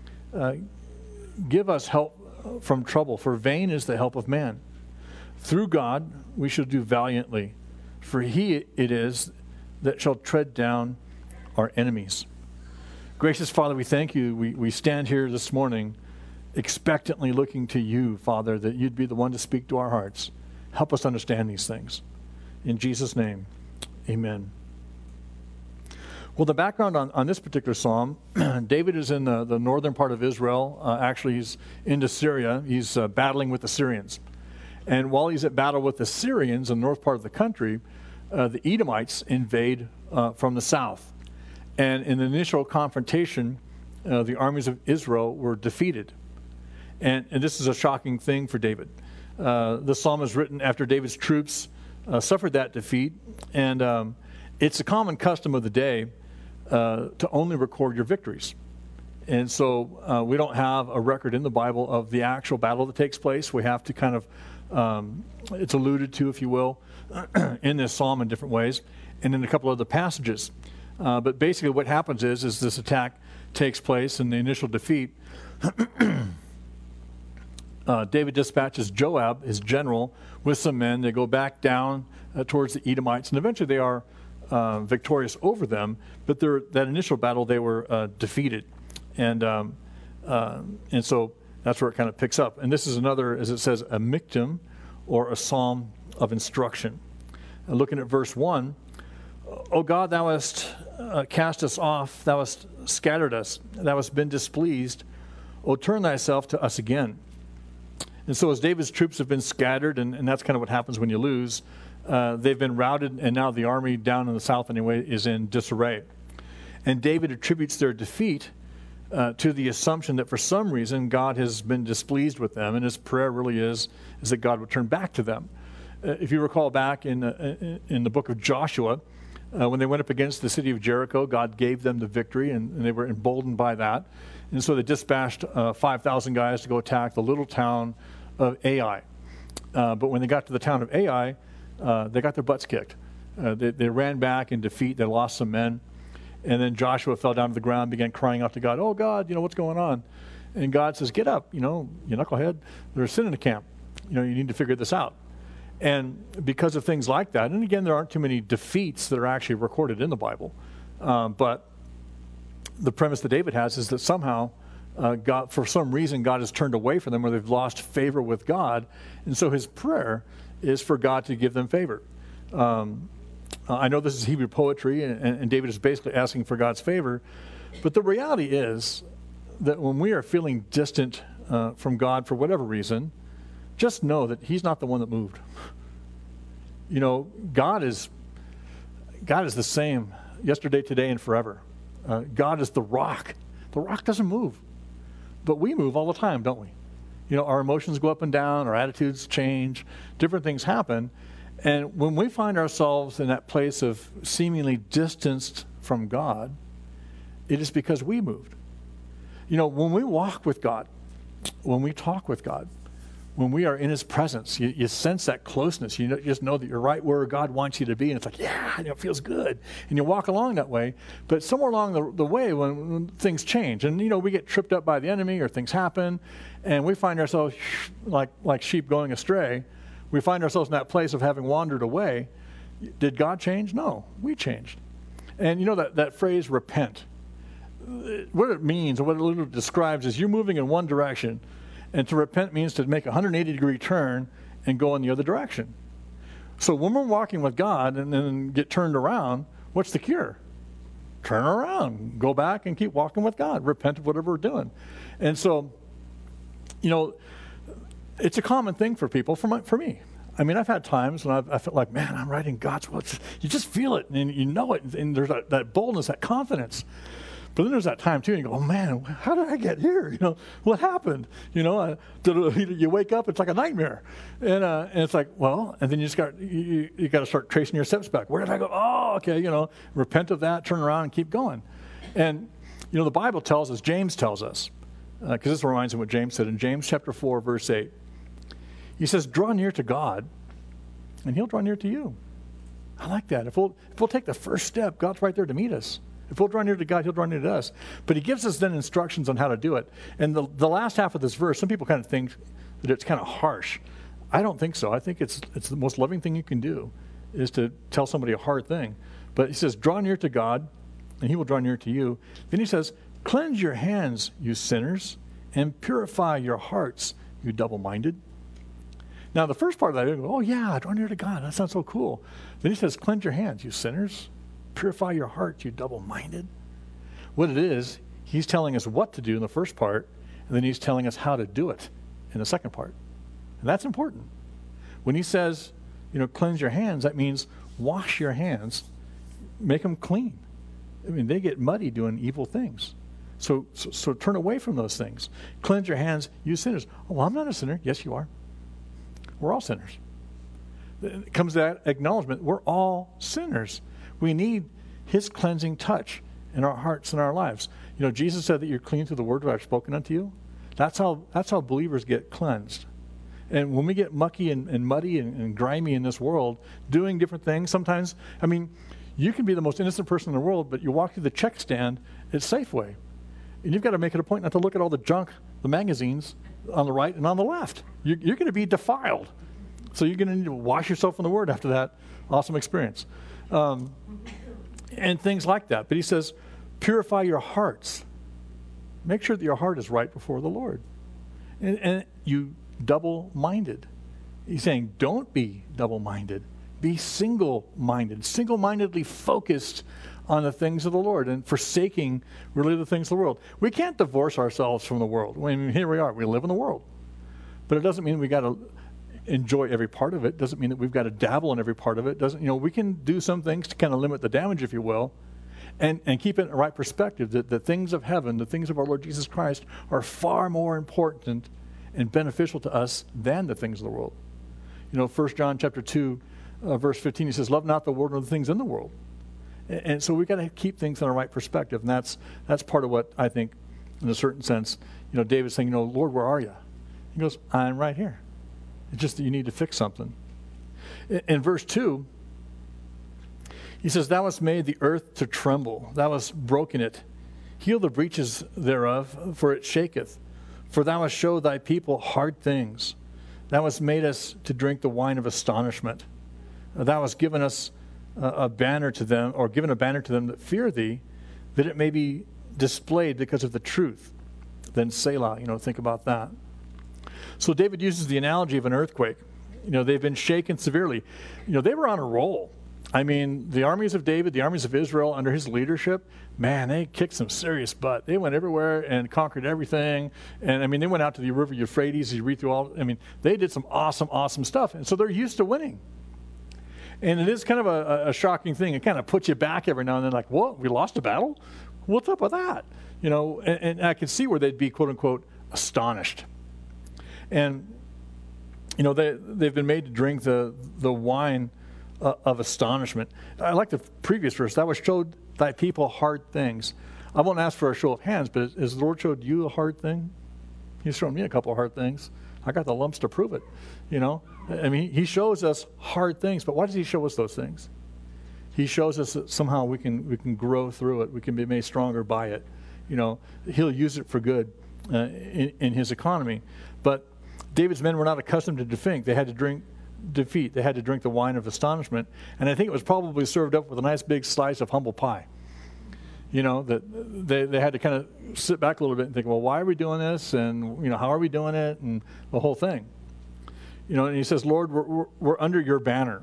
give us help from trouble, for vain is the help of man. Through God we shall do valiantly, for he it is that shall tread down our enemies. Gracious Father, we thank you. We stand here this morning expectantly looking to you, Father, that you'd be the one to speak to our hearts. Help us understand these things. In Jesus' name, amen. Well, the background on this particular psalm, David is in the northern part of Israel. Actually, he's into Syria. He's battling with the Syrians. And while he's at battle with the Syrians in the north part of the country, the Edomites invade from the south. And in the initial confrontation, the armies of Israel were defeated. And this is a shocking thing for David. The psalm is written after David's troops suffered that defeat. And it's a common custom of the day to only record your victories. And so we don't have a record in the Bible of the actual battle that takes place. We have to kind of, it's alluded to, if you will, in this psalm in different ways, and in a couple other passages. But basically what happens is this attack takes place and the initial defeat. David dispatches Joab, his general, with some men. They go back down towards the Edomites, and eventually they are victorious over them. But that initial battle, they were defeated. And so that's where it kind of picks up. And this is another, as it says, a miktam, or a psalm of instruction. Looking at verse 1, O God, thou hast cast us off, thou hast scattered us, thou hast been displeased. O turn thyself to us again. And so as David's troops have been scattered, and that's kind of what happens when you lose, they've been routed, and now the army down in the south anyway is in disarray. And David attributes their defeat to the assumption that for some reason God has been displeased with them, and his prayer really is that God would turn back to them. If you recall back in the book of Joshua, when they went up against the city of Jericho, God gave them the victory, and they were emboldened by that. And so they dispatched 5,000 guys to go attack the little town of Ai. But when they got to the town of Ai, they got their butts kicked. They ran back in defeat. They lost some men. And then Joshua fell down to the ground, began crying out to God, "Oh, God, what's going on?" And God says, "Get up, you knucklehead. There's sin in the camp. You need to figure this out." And because of things like that, and again, there aren't too many defeats that are actually recorded in the Bible, but the premise that David has is that somehow God, for some reason, God has turned away from them, or they've lost favor with God. And so his prayer is for God to give them favor. I know this is Hebrew poetry, and David is basically asking for God's favor. But the reality is that when we are feeling distant from God for whatever reason, just know that he's not the one that moved. God is the same yesterday, today, and forever. God is the rock. The rock doesn't move. But we move all the time, don't we? Our emotions go up and down, our attitudes change, different things happen. And when we find ourselves in that place of seemingly distanced from God, it is because we moved. When we walk with God, when we talk with God, when we are in his presence, you sense that closeness. You just know that you're right where God wants you to be. And it's like, it feels good. And you walk along that way. But somewhere along the way, when things change, and, we get tripped up by the enemy or things happen, and we find ourselves like sheep going astray, we find ourselves in that place of having wandered away. Did God change? No, we changed. And that phrase, repent, what it means, or what it literally describes, is you're moving in one direction. And to repent means to make a 180-degree turn and go in the other direction. So when we're walking with God and then get turned around, what's the cure? Turn around, go back and keep walking with God. Repent of whatever we're doing. And so It's a common thing for people, for me. I mean, I've had times when I felt like, man, I'm writing God's will. You just feel it, and you know it, and there's that boldness, that confidence. But then there's that time, too, and you go, oh, man, how did I get here? What happened? You wake up, it's like a nightmare. And it's like, well, and then you got to start tracing your steps back. Where did I go? Oh, okay, repent of that, turn around, and keep going. And, the Bible tells us, James tells us, because this reminds me of what James said in James chapter 4, verse 8. He says, draw near to God, and he'll draw near to you. I like that. If we'll take the first step, God's right there to meet us. If we'll draw near to God, he'll draw near to us. But he gives us then instructions on how to do it. And the last half of this verse, some people kind of think that it's kind of harsh. I don't think so. I think it's the most loving thing you can do is to tell somebody a hard thing. But he says, draw near to God, and he will draw near to you. Then he says, cleanse your hands, you sinners, and purify your hearts, you double-minded. Now, the first part of that, I go, oh, yeah, draw near to God. That sounds so cool. Then he says, cleanse your hands, you sinners. Purify your hearts, you double-minded. What it is, he's telling us what to do in the first part, and then he's telling us how to do it in the second part. And that's important. When he says, cleanse your hands, that means wash your hands, make them clean. I mean, they get muddy doing evil things. So turn away from those things. Cleanse your hands, you sinners. Oh, well, I'm not a sinner. Yes, you are. We're all sinners. It comes to that acknowledgement. We're all sinners. We need his cleansing touch in our hearts and our lives. Jesus said that you're clean through the word that I've spoken unto you. That's how believers get cleansed. And when we get mucky and muddy and grimy in this world, doing different things, sometimes, you can be the most innocent person in the world, but you walk through the check stand at Safeway, and you've got to make it a point not to look at all the junk, the magazines on the right and on the left. You're going to be defiled. So you're going to need to wash yourself in the Word after that awesome experience. And things like that. But he says, purify your hearts. Make sure that your heart is right before the Lord. And you double-minded. He's saying, don't be double-minded. Be single-minded. Single-mindedly focused on the things of the Lord and forsaking really the things of the world. We can't divorce ourselves from the world. Here we are. We live in the world. But it doesn't mean we got to enjoy every part of it. Doesn't mean that we've got to dabble in every part of it. We can do some things to kind of limit the damage, if you will, and keep it in the right perspective, that the things of heaven, the things of our Lord Jesus Christ, are far more important and beneficial to us than the things of the world. 1 John chapter 2, verse 15, he says, love not the world or the things in the world. And so we've got to keep things in the right perspective. And that's part of what I think, in a certain sense, David's saying, Lord, where are you? He goes, I'm right here. It's just that you need to fix something. In verse 2, he says, thou hast made the earth to tremble. Thou hast broken it. Heal the breaches thereof, for it shaketh. For thou hast showed thy people hard things. Thou hast made us to drink the wine of astonishment. Thou hast given us a banner to them, or given a banner to them that fear thee, that it may be displayed because of the truth. Then Selah, think about that. So David uses the analogy of an earthquake. They've been shaken severely. They were on a roll. The armies of David, the armies of Israel under his leadership, man, they kicked some serious butt. They went everywhere and conquered everything. And, they went out to the river Euphrates. You read through all, they did some awesome stuff. And so they're used to winning. And it is kind of a shocking thing. It kind of puts you back every now and then, like, what? We lost a battle? What's up with that? And I can see where they'd be, quote unquote, astonished. And, they've been made to drink the wine of astonishment. I like the previous verse. Thou hast showed thy people hard things. I won't ask for a show of hands, but has the Lord showed you a hard thing? He's shown me a couple of hard things. I got the lumps to prove it. He shows us hard things, but why does he show us those things? He shows us that somehow we can grow through it. We can be made stronger by it. He'll use it for good in his economy. But David's men were not accustomed to defeat. They had to drink defeat. They had to drink the wine of astonishment. And I think it was probably served up with a nice big slice of humble pie. That they had to kind of sit back a little bit and think, well, why are we doing this? And, how are we doing it? And the whole thing. And he says, Lord, we're under your banner.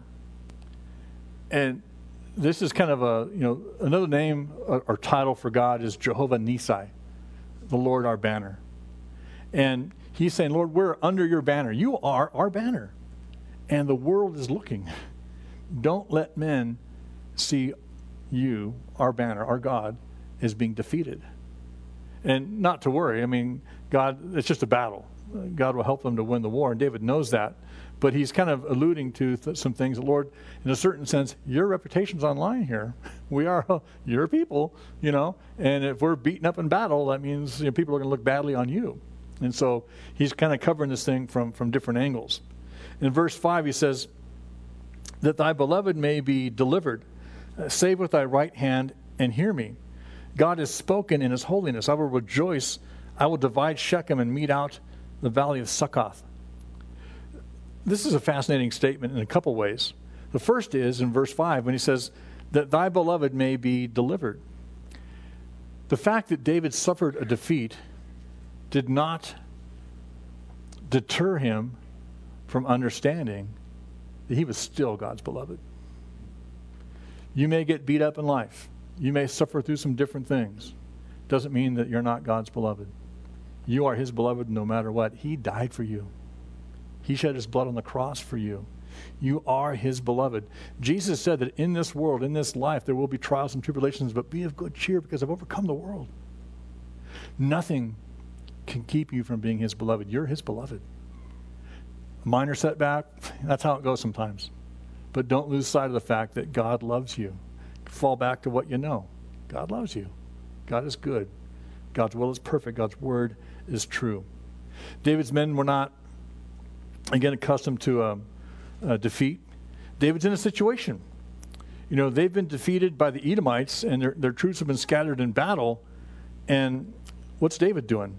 And this is kind of another name or title for God is Jehovah Nissi, the Lord our banner. And He's saying, Lord, we're under your banner. You are our banner. And the world is looking. Don't let men see you, our banner, our God, as being defeated. And not to worry. I mean, God, it's just a battle. God will help them to win the war, and David knows that. But he's kind of alluding to some things. Lord, in a certain sense, your reputation's on line here. We are your people, and if we're beaten up in battle, that means people are going to look badly on you. And so he's kind of covering this thing from different angles. In verse 5, he says, that thy beloved may be delivered. Save with thy right hand and hear me. God has spoken in his holiness. I will rejoice. I will divide Shechem and mete out the valley of Succoth. This is a fascinating statement in a couple ways. The first is in verse 5 when he says that thy beloved may be delivered. The fact that David suffered a defeat did not deter him from understanding that he was still God's beloved. You may get beat up in life. You may suffer through some different things. Doesn't mean that you're not God's beloved. You are his beloved no matter what. He died for you. He shed his blood on the cross for you. You are his beloved. Jesus said that in this world, in this life, there will be trials and tribulations, but be of good cheer because I've overcome the world. Nothing can keep you from being his beloved. You're his beloved. A minor setback, that's how it goes sometimes. But don't lose sight of the fact that God loves you. Fall back to what you know. God loves you. God is good. God's will is perfect. God's word is true. David's men were not, again, accustomed to defeat. David's in a situation. They've been defeated by the Edomites, and their troops have been scattered in battle. And what's David doing?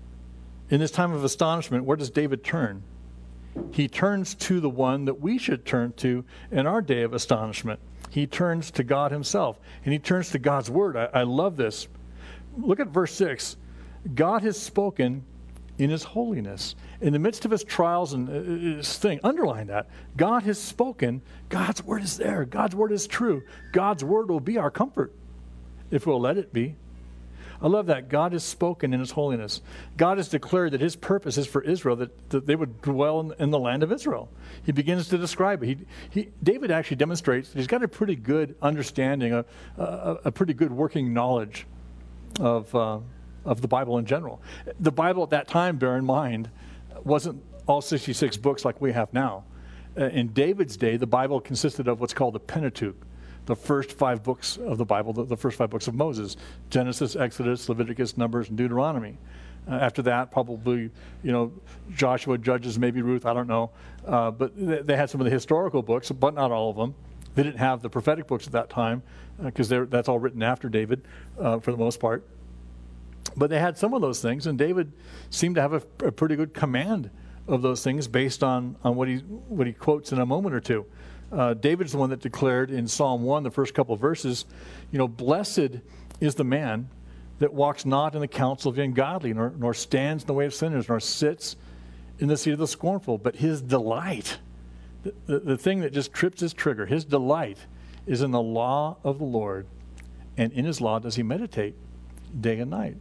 In this time of astonishment, where does David turn? He turns to the one that we should turn to in our day of astonishment. He turns to God himself, and he turns to God's word. I love this. Look at verse 6. God has spoken in his holiness. In the midst of his trials and his thing, underline that. God has spoken. God's word is there. God's word is true. God's word will be our comfort if we'll let it be. I love that. God has spoken in his holiness. God has declared that his purpose is for Israel, that they would dwell in the land of Israel. He begins to describe it. David actually demonstrates that he's got a pretty good understanding, a pretty good working knowledge of the Bible in general. The Bible at that time, bear in mind, wasn't all 66 books like we have now. In David's day, the Bible consisted of what's called the Pentateuch, the first 5 books of the Bible, the first 5 books of Moses: Genesis, Exodus, Leviticus, Numbers, and Deuteronomy. After that, probably, Joshua, Judges, maybe Ruth, I don't know. But they had some of the historical books, but not all of them. They didn't have the prophetic books at that time because that's all written after David for the most part. But they had some of those things, and David seemed to have a pretty good command of those things based on what he quotes in a moment or two. David's the one that declared in Psalm 1, the first couple of verses, blessed is the man that walks not in the counsel of the ungodly, nor stands in the way of sinners, nor sits in the seat of the scornful. But his delight, the thing that just trips his trigger, his delight is in the law of the Lord, and in his law does he meditate day and night.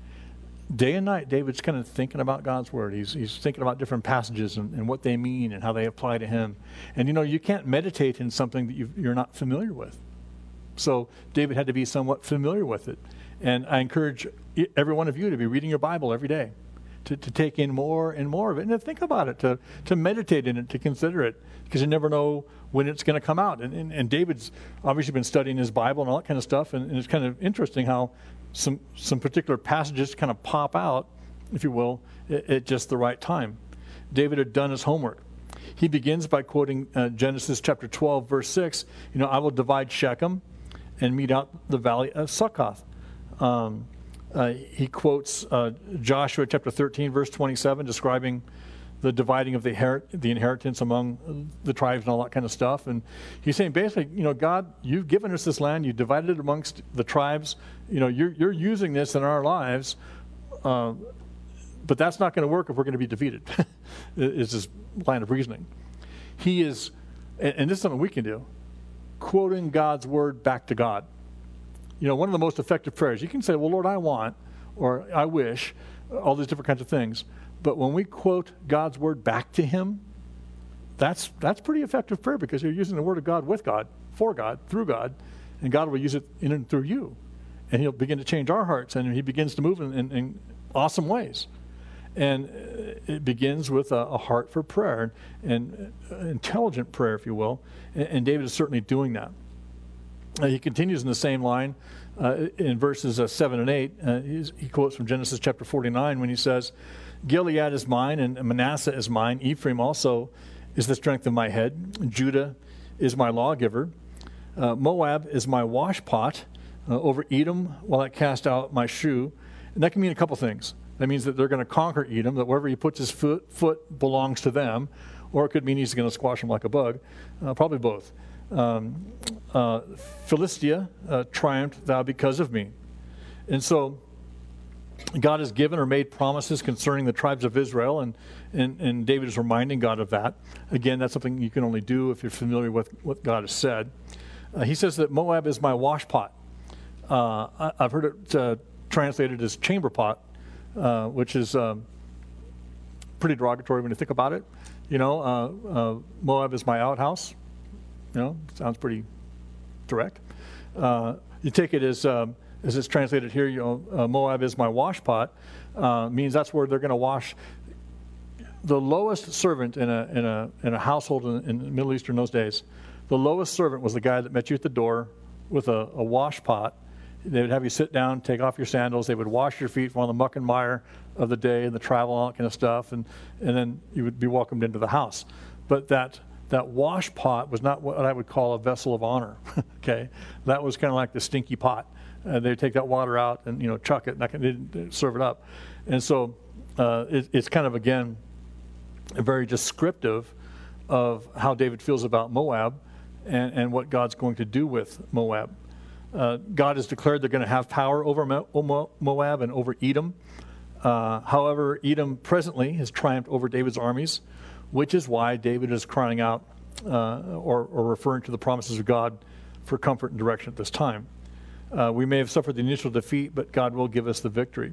Day and night, David's kind of thinking about God's word. He's thinking about different passages and what they mean and how they apply to him. And you can't meditate in something that you're not familiar with. So David had to be somewhat familiar with it. And I encourage every one of you to be reading your Bible every day, to take in more and more of it, and to think about it, to meditate in it, to consider it, because you never know when it's going to come out. And David's obviously been studying his Bible and all that kind of stuff, and it's kind of interesting how some particular passages kind of pop out, if you will, at just the right time. David had done his homework. He begins by quoting Genesis chapter 12, verse 6. I will divide Shechem and mete out the valley of Succoth. He quotes Joshua chapter 13, verse 27, describing the dividing of the inheritance among the tribes and all that kind of stuff. And he's saying basically, God, you've given us this land, you divided it amongst the tribes. You're using this in our lives, but that's not going to work if we're going to be defeated. Is his line of reasoning. He is, and this is something we can do, quoting God's word back to God. One of the most effective prayers, you can say, well, Lord, I want, or I wish, all these different kinds of things. But when we quote God's word back to him, that's pretty effective prayer, because you're using the word of God with God, for God, through God, and God will use it in and through you. And he'll begin to change our hearts, and he begins to move in awesome ways. And it begins with a heart for prayer, and intelligent prayer, if you will. And David is certainly doing that. He continues in the same line in verses 7 and 8. He quotes from Genesis chapter 49 when he says, Gilead is mine, and Manasseh is mine. Ephraim also is the strength of my head. Judah is my lawgiver. Moab is my washpot. Over Edom while I cast out my shoe. And that can mean a couple things. That means that they're going to conquer Edom, that wherever he puts his foot belongs to them. Or it could mean he's going to squash them like a bug. Probably both. Philistia, triumphed thou because of me. And so God has given or made promises concerning the tribes of Israel, and David is reminding God of that. Again, that's something you can only do if you're familiar with what God has said. He says that Moab is my washpot. I've heard it translated as chamber pot, which is pretty derogatory when you think about it. Moab is my outhouse. Sounds pretty direct. You take it as it's translated here. Moab is my washpot. Means that's where they're going to wash. The lowest servant in a household in the Middle East in those days, the lowest servant was the guy that met you at the door with a wash pot. They would have you sit down, take off your sandals. They would wash your feet from all the muck and mire of the day and the travel and all that kind of stuff, and then you would be welcomed into the house. But that wash pot was not what I would call a vessel of honor. Okay, that was kind of like the stinky pot. They'd take that water out and chuck it, and they'd serve it up. And so it's kind of, again, very descriptive of how David feels about Moab and what God's going to do with Moab. God has declared they're going to have power over Moab and over Edom. However, Edom presently has triumphed over David's armies, which is why David is crying out or referring to the promises of God for comfort and direction at this time. We may have suffered the initial defeat, but God will give us the victory.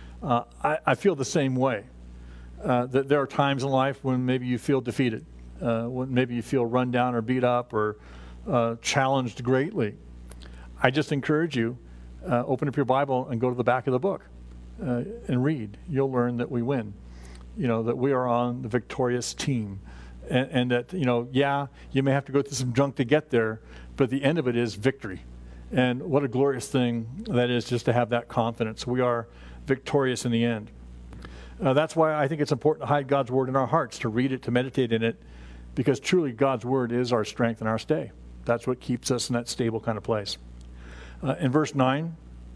I feel the same way. That there are times in life when maybe you feel defeated, when maybe you feel run down or beat up or challenged greatly. I just encourage you, open up your Bible and go to the back of the book and read. You'll learn that we win, that we are on the victorious team. And that, you may have to go through some junk to get there, but the end of it is victory. And what a glorious thing that is, just to have that confidence. We are victorious in the end. That's why I think it's important to hide God's word in our hearts, to read it, to meditate in it, because truly God's word is our strength and our stay. That's what keeps us in that stable kind of place. In verse 9,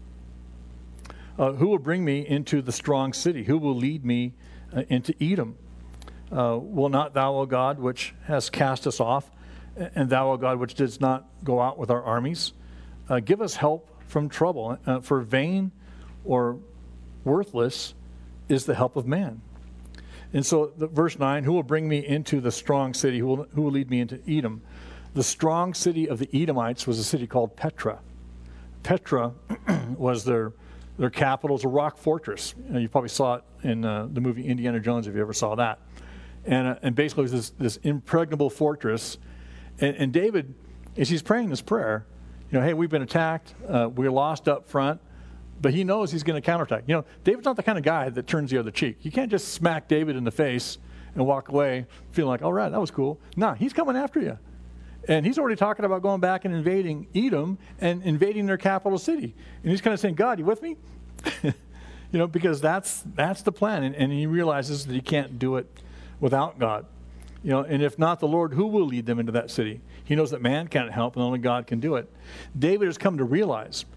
who will bring me into the strong city? Who will lead me into Edom? Will not thou, O God, which hast cast us off, and thou, O God, which didst not go out with our armies, give us help from trouble? For vain or worthless is the help of man. And so verse 9, who will bring me into the strong city? Who will lead me into Edom? The strong city of the Edomites was a city called Petra. Petra was their capital. It was a rock fortress. You probably saw it in the movie Indiana Jones, if you ever saw that. And basically it was this impregnable fortress. And David, as he's praying this prayer, hey, we've been attacked. We're lost up front. But he knows he's going to counterattack. David's not the kind of guy that turns the other cheek. You can't just smack David in the face and walk away feeling like, all right, that was cool. No, he's coming after you. And he's already talking about going back and invading Edom and invading their capital city. And he's kind of saying, God, you with me? Because that's the plan. And he realizes that he can't do it without God. And if not the Lord, who will lead them into that city? He knows that man can't help and only God can do it. David has come to realize,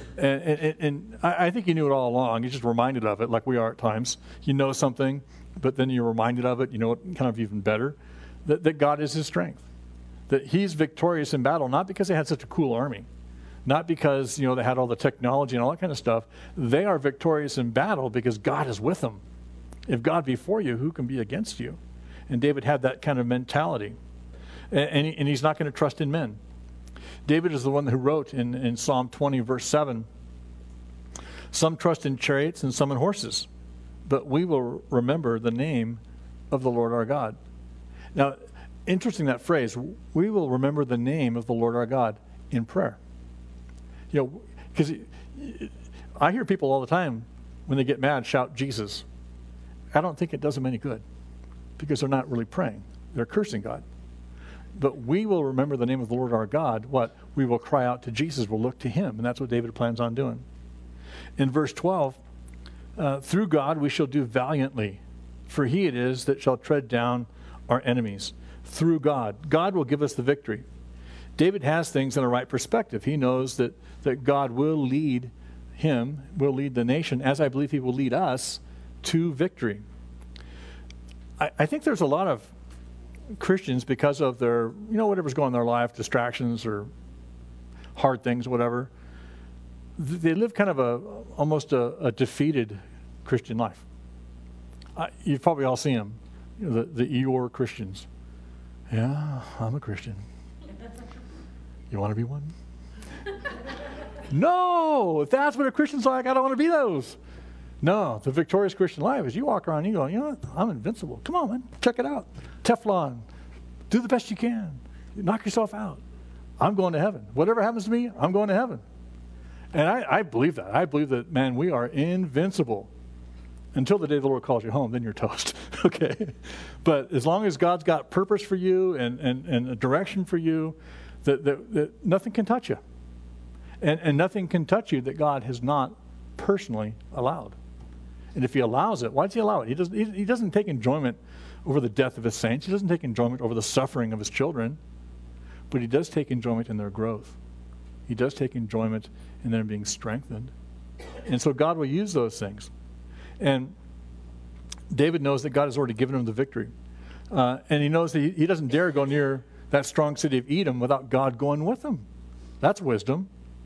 and I think he knew it all along. He's just reminded of it, like we are at times. You know something, but then you're reminded of it. You know it kind of even better, that God is his strength. That he's victorious in battle, not because they had such a cool army, not because they had all the technology and all that kind of stuff. They are victorious in battle because God is with them. If God be for you, who can be against you? And David had that kind of mentality. And he's not going to trust in men. David is the one who wrote in Psalm 20, verse 7, some trust in chariots and some in horses, but we will remember the name of the Lord our God. Now, interesting that phrase, we will remember the name of the Lord our God in prayer. You know, because I hear people all the time when they get mad shout Jesus. I don't think it does them any good because they're not really praying. They're cursing God. But we will remember the name of the Lord our God. What? We will cry out to Jesus. We'll look to him. And that's what David plans on doing. In verse 12, through God we shall do valiantly, for he it is that shall tread down our enemies. Through God. God will give us the victory. David has things in a right perspective. He knows that God will lead him, will lead the nation, as I believe he will lead us, to victory. I think there's a lot of Christians, because of their, whatever's going on in their life, distractions or hard things, whatever, they live kind of almost a defeated Christian life. You've probably all seen them, the Eeyore Christians. Yeah, I'm a Christian. You want to be one? No, if that's what a Christian's like, I don't want to be those. No, the victorious Christian life is you walk around and you go, you know what? I'm invincible. Come on, man. Check it out. Teflon. Do the best you can. Knock yourself out. I'm going to heaven. Whatever happens to me, I'm going to heaven. And I believe that. I believe that, man, we are invincible. Until the day the Lord calls you home, then you're toast. Okay? But as long as God's got purpose for you and a direction for you, that nothing can touch you. And nothing can touch you that God has not personally allowed. And if he allows it, why does he allow it? He doesn't take enjoyment over the death of his saints. He doesn't take enjoyment over the suffering of his children. But he does take enjoyment in their growth. He does take enjoyment in them being strengthened. And so God will use those things. And David knows that God has already given him the victory. And he knows that he doesn't dare go near that strong city of Edom without God going with him. That's wisdom.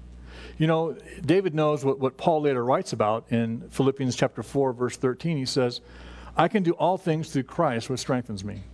David knows what Paul later writes about in Philippians chapter 4, verse 13. He says, I can do all things through Christ, which strengthens me.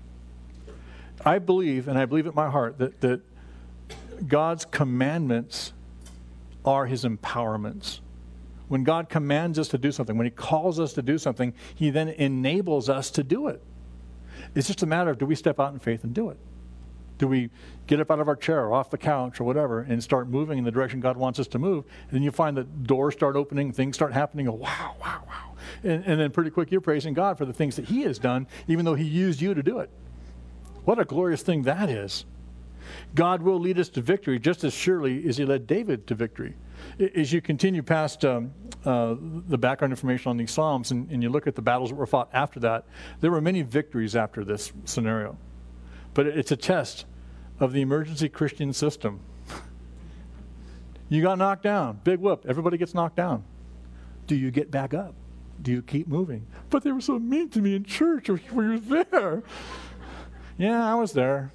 I believe, and I believe in my heart, that God's commandments are his empowerments. When God commands us to do something, when he calls us to do something, he then enables us to do it. It's just a matter of, do we step out in faith and do it? Do we get up out of our chair or off the couch or whatever and start moving in the direction God wants us to move? And then you find that doors start opening, things start happening. Oh, wow, wow, wow. And then pretty quick you're praising God for the things that he has done, even though he used you to do it. What a glorious thing that is. God will lead us to victory just as surely as he led David to victory. As you continue past the background information on these Psalms and you look at the battles that were fought after that, there were many victories after this scenario. But it's a test of the emergency Christian system. You got knocked down. Big whoop. Everybody gets knocked down. Do you get back up? Do you keep moving? But they were so mean to me in church when you were there. Yeah, I was there.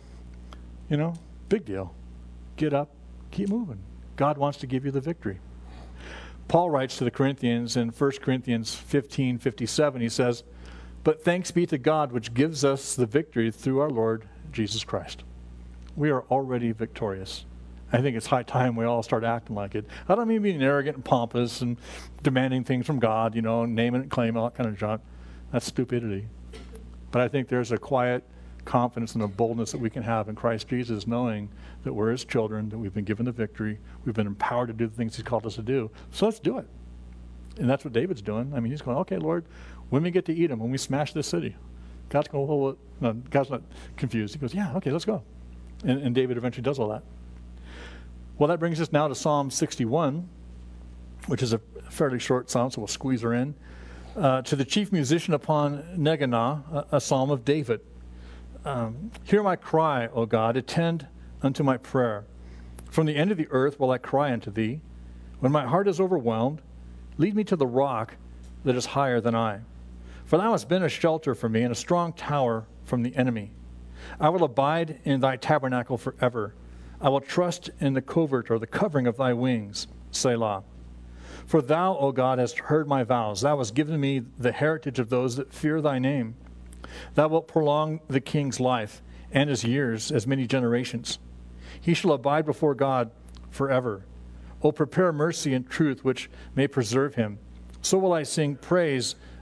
Big deal. Get up. Keep moving. God wants to give you the victory. Paul writes to the Corinthians in 1 Corinthians 15:57. He says, but thanks be to God which gives us the victory through our Lord Jesus Christ. We are already victorious. I think it's high time we all start acting like it. I don't mean being arrogant and pompous and demanding things from God, name it and claim all that kind of junk. That's stupidity. But I think there's a quiet confidence and a boldness that we can have in Christ Jesus, knowing that we're his children, that we've been given the victory, we've been empowered to do the things he's called us to do. So let's do it. And that's what David's doing. I mean, he's going, okay, Lord, when we get to Edom, when we smash this city, God's going, well, no, God's not confused. He goes, yeah, okay, let's go. And David eventually does all that. Well, that brings us now to Psalm 61, which is a fairly short psalm, so we'll squeeze her in. To the chief musician upon Neganah, a psalm of David. Hear my cry, O God, attend unto my prayer. From the end of the earth will I cry unto thee. When my heart is overwhelmed, lead me to the rock that is higher than I. For thou hast been a shelter for me and a strong tower from the enemy. I will abide in thy tabernacle forever. I will trust in the covert or the covering of thy wings. Selah. For thou, O God, hast heard my vows. Thou hast given me the heritage of those that fear thy name. Thou wilt prolong the king's life and his years as many generations. He shall abide before God forever. O prepare mercy and truth which may preserve him. So will I sing praise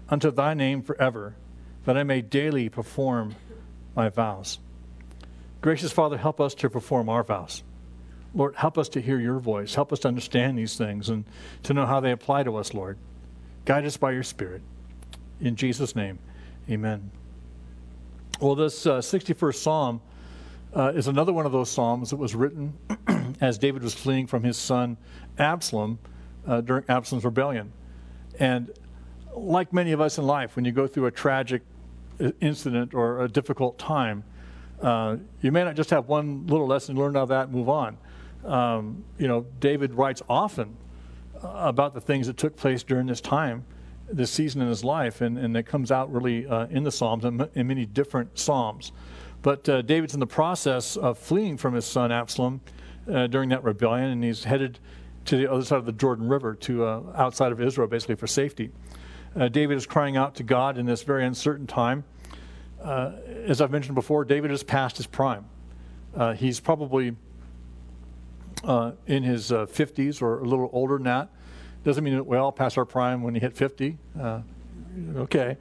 unto thy name forever, that I may daily perform my vows. Gracious Father, help us to perform our vows. Lord, help us to hear your voice. Help us to understand these things and to know how they apply to us, Lord. Guide us by your Spirit. In Jesus' name, amen. Well, this 61st Psalm is another one of those Psalms that was written as David was fleeing from his son Absalom during Absalom's rebellion. And like many of us in life, when you go through a tragic incident or a difficult time, you may not just have one little lesson learned out of that and move on. David writes often about the things that took place during this time, this season in his life, and it comes out really in the Psalms and in many different Psalms. But David's in the process of fleeing from his son Absalom during that rebellion, and he's headed to the other side of the Jordan River, to outside of Israel, basically for safety. David is crying out to God in this very uncertain time. As I've mentioned before, David is past his prime. He's probably in his 50s or a little older than that. Doesn't mean that we all pass our prime when you hit 50. Okay.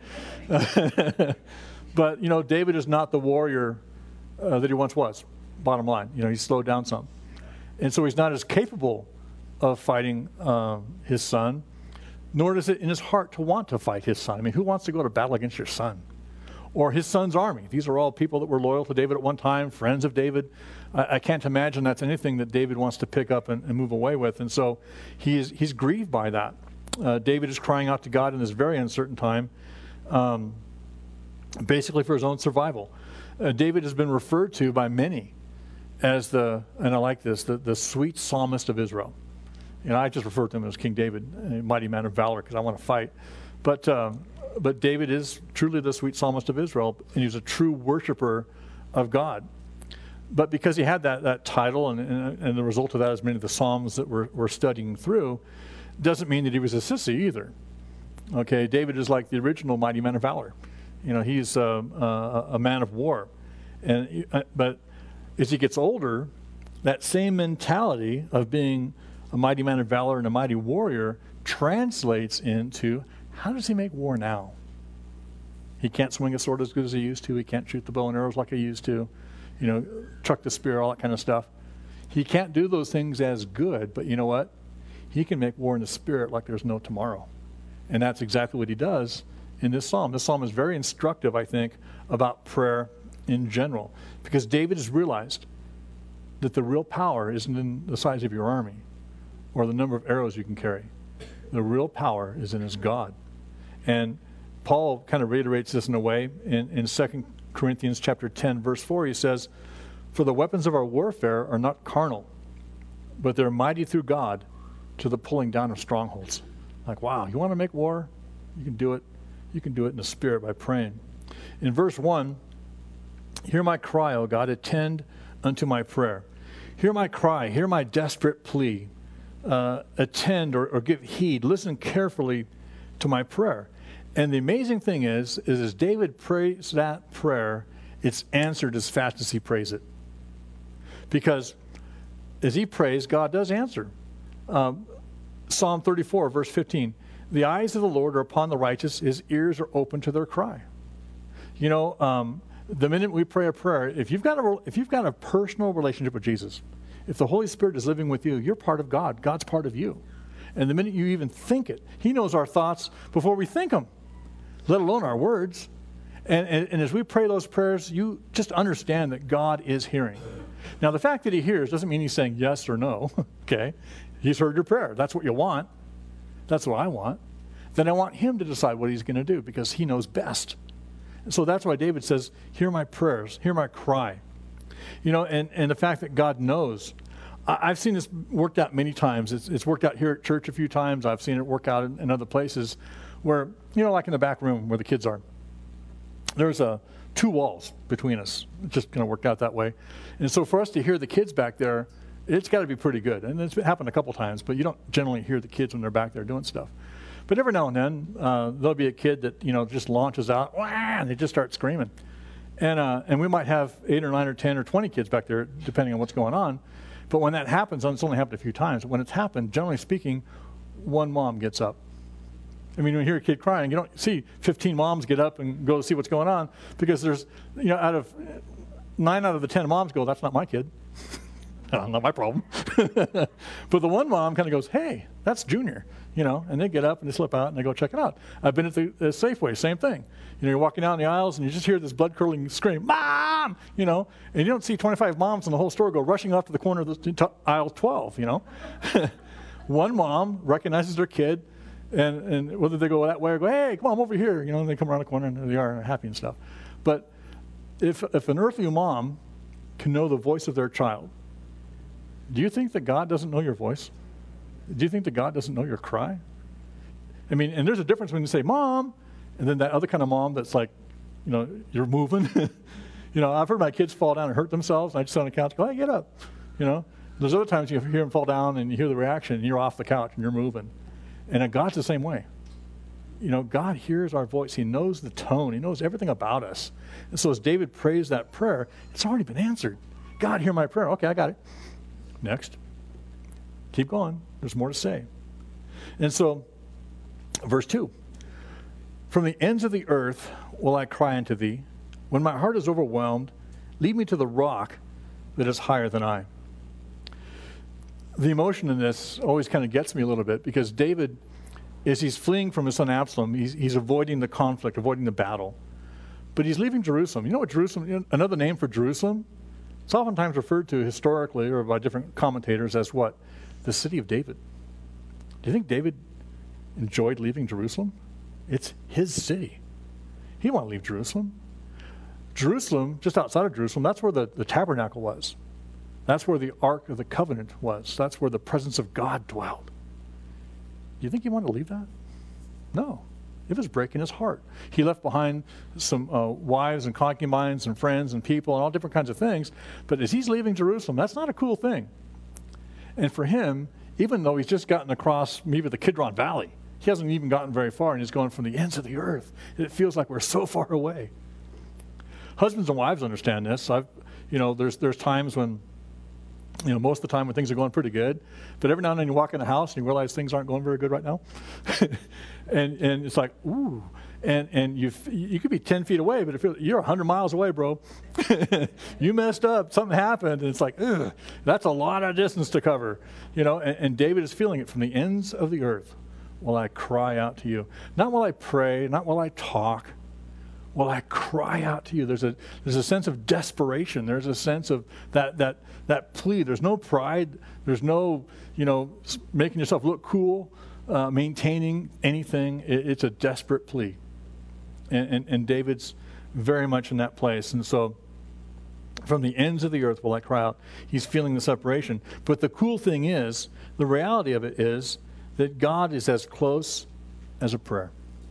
But, David is not the warrior that he once was, bottom line. He's slowed down some. And so he's not as capable of fighting his son, nor is it in his heart to want to fight his son. I mean, who wants to go to battle against your son? Or his son's army. These are all people that were loyal to David at one time, friends of David. I can't imagine that's anything that David wants to pick up and move away with. And so he's grieved by that. David is crying out to God in this very uncertain time, basically for his own survival. David has been referred to by many as and I like this, the sweet psalmist of Israel. I just refer to him as King David, a mighty man of valor, because I want to fight. But David is truly the sweet psalmist of Israel, and he's a true worshiper of God. But because he had that title, and the result of that is many of the Psalms that we're studying through, doesn't mean that he was a sissy either. Okay, David is like the original mighty man of valor. He's a man of war. But as he gets older, that same mentality of being a mighty man of valor and a mighty warrior translates into, how does he make war now? He can't swing a sword as good as he used to. He can't shoot the bow and arrows like he used to. Chuck the spear, all that kind of stuff. He can't do those things as good, but you know what? He can make war in the spirit like there's no tomorrow. And that's exactly what he does in this psalm. This psalm is very instructive, I think, about prayer in general, because David has realized that the real power isn't in the size of your army or the number of arrows you can carry. The real power is in his God. And Paul kind of reiterates this in a way in 2 Corinthians chapter 10, verse 4. He says, "For the weapons of our warfare are not carnal, but they're mighty through God to the pulling down of strongholds." Like, wow, you want to make war? You can do it. You can do it in the Spirit by praying. In verse 1, "Hear my cry, O God, attend unto my prayer." Hear my cry, hear my desperate plea. Attend or give heed, listen carefully to my prayer. And the amazing thing is as David prays that prayer, it's answered as fast as he prays it. Because as he prays, God does answer. Psalm 34, verse 15, "The eyes of the Lord are upon the righteous, his ears are open to their cry." The minute we pray a prayer, if you've got a personal relationship with Jesus, if the Holy Spirit is living with you, you're part of God. God's part of you. And the minute you even think it, he knows our thoughts before we think them, let alone our words. And as we pray those prayers, you just understand that God is hearing. Now, the fact that he hears doesn't mean he's saying yes or no, okay? He's heard your prayer. That's what you want. That's what I want. Then I want him to decide what he's going to do, because he knows best. So that's why David says, hear my prayers, hear my cry. And the fact that God knows. I've seen this worked out many times. It's worked out here at church a few times. I've seen it work out in other places where, like in the back room where the kids are. There's 2 walls between us. It's just going to work out that way. And so for us to hear the kids back there, it's got to be pretty good. And it's happened a couple times, but you don't generally hear the kids when they're back there doing stuff. But every now and then, there'll be a kid that, just launches out, wah, and they just start screaming. And we might have 8 or 9 or 10 or 20 kids back there, depending on what's going on. But when that happens, and it's only happened a few times, but when it's happened, generally speaking, one mom gets up. I mean, when you hear a kid crying, you don't see 15 moms get up and go see what's going on, because there's, out of 9 out of the 10 moms go, that's not my kid. Not my problem. But the one mom kind of goes, hey, that's Junior, and they get up and they slip out and they go check it out. I've been at the Safeway, same thing. You're walking down the aisles and you just hear this blood-curdling scream, Mom! And you don't see 25 moms in the whole store go rushing off to the corner of aisle 12, One mom recognizes their kid, and whether they go that way or go, hey, come on, over here, and they come around the corner and they are happy and stuff. But if an earthly mom can know the voice of their child, do you think that God doesn't know your voice? Do you think that God doesn't know your cry? I mean, and there's a difference when you say, Mom, and then that other kind of mom that's like, you're moving. I've heard my kids fall down and hurt themselves, and I just sit on the couch and go, hey, get up. There's other times you hear them fall down and you hear the reaction, and you're off the couch and you're moving. And God's the same way. God hears our voice. He knows the tone. He knows everything about us. And so as David prays that prayer, it's already been answered. God, hear my prayer. Okay, I got it. Next. Keep going. There's more to say. And so, verse 2. From the ends of the earth will I cry unto thee. When my heart is overwhelmed, lead me to the rock that is higher than I. The emotion in this always kind of gets me a little bit, because David, as he's fleeing from his son Absalom, he's avoiding the conflict, avoiding the battle. But he's leaving Jerusalem. You know what Jerusalem, another name for Jerusalem? It's oftentimes referred to historically or by different commentators as what? The city of David. Do you think David enjoyed leaving Jerusalem? It's his city. He didn't want to leave Jerusalem. Jerusalem, just outside of Jerusalem, that's where the tabernacle was. That's where the Ark of the Covenant was. That's where the presence of God dwelled. Do you think he wanted to leave that? No. It was breaking his heart. He left behind some wives and concubines and friends and people and all different kinds of things. But as he's leaving Jerusalem, that's not a cool thing. And for him, even though he's just gotten across maybe the Kidron Valley, he hasn't even gotten very far, and he's going from the ends of the earth. It feels like we're so far away. Husbands and wives understand this. There's times when, most of the time when things are going pretty good, but every now and then you walk in the house and you realize things aren't going very good right now. and it's like, ooh. And you could be 10 feet away, but if you're 100 miles away, bro, you messed up, something happened, and it's like, ugh, that's a lot of distance to cover. And David is feeling it. From the ends of the earth will I cry out to you. Not while I pray, not while I talk, will I cry out to you. There's a sense of desperation. There's a sense of that plea. There's no pride. There's no, making yourself look cool, maintaining anything. It's a desperate plea. And David's very much in that place. And so from the ends of the earth will I cry out. He's feeling the separation. But the cool thing is, the reality of it is that God is as close as a prayer.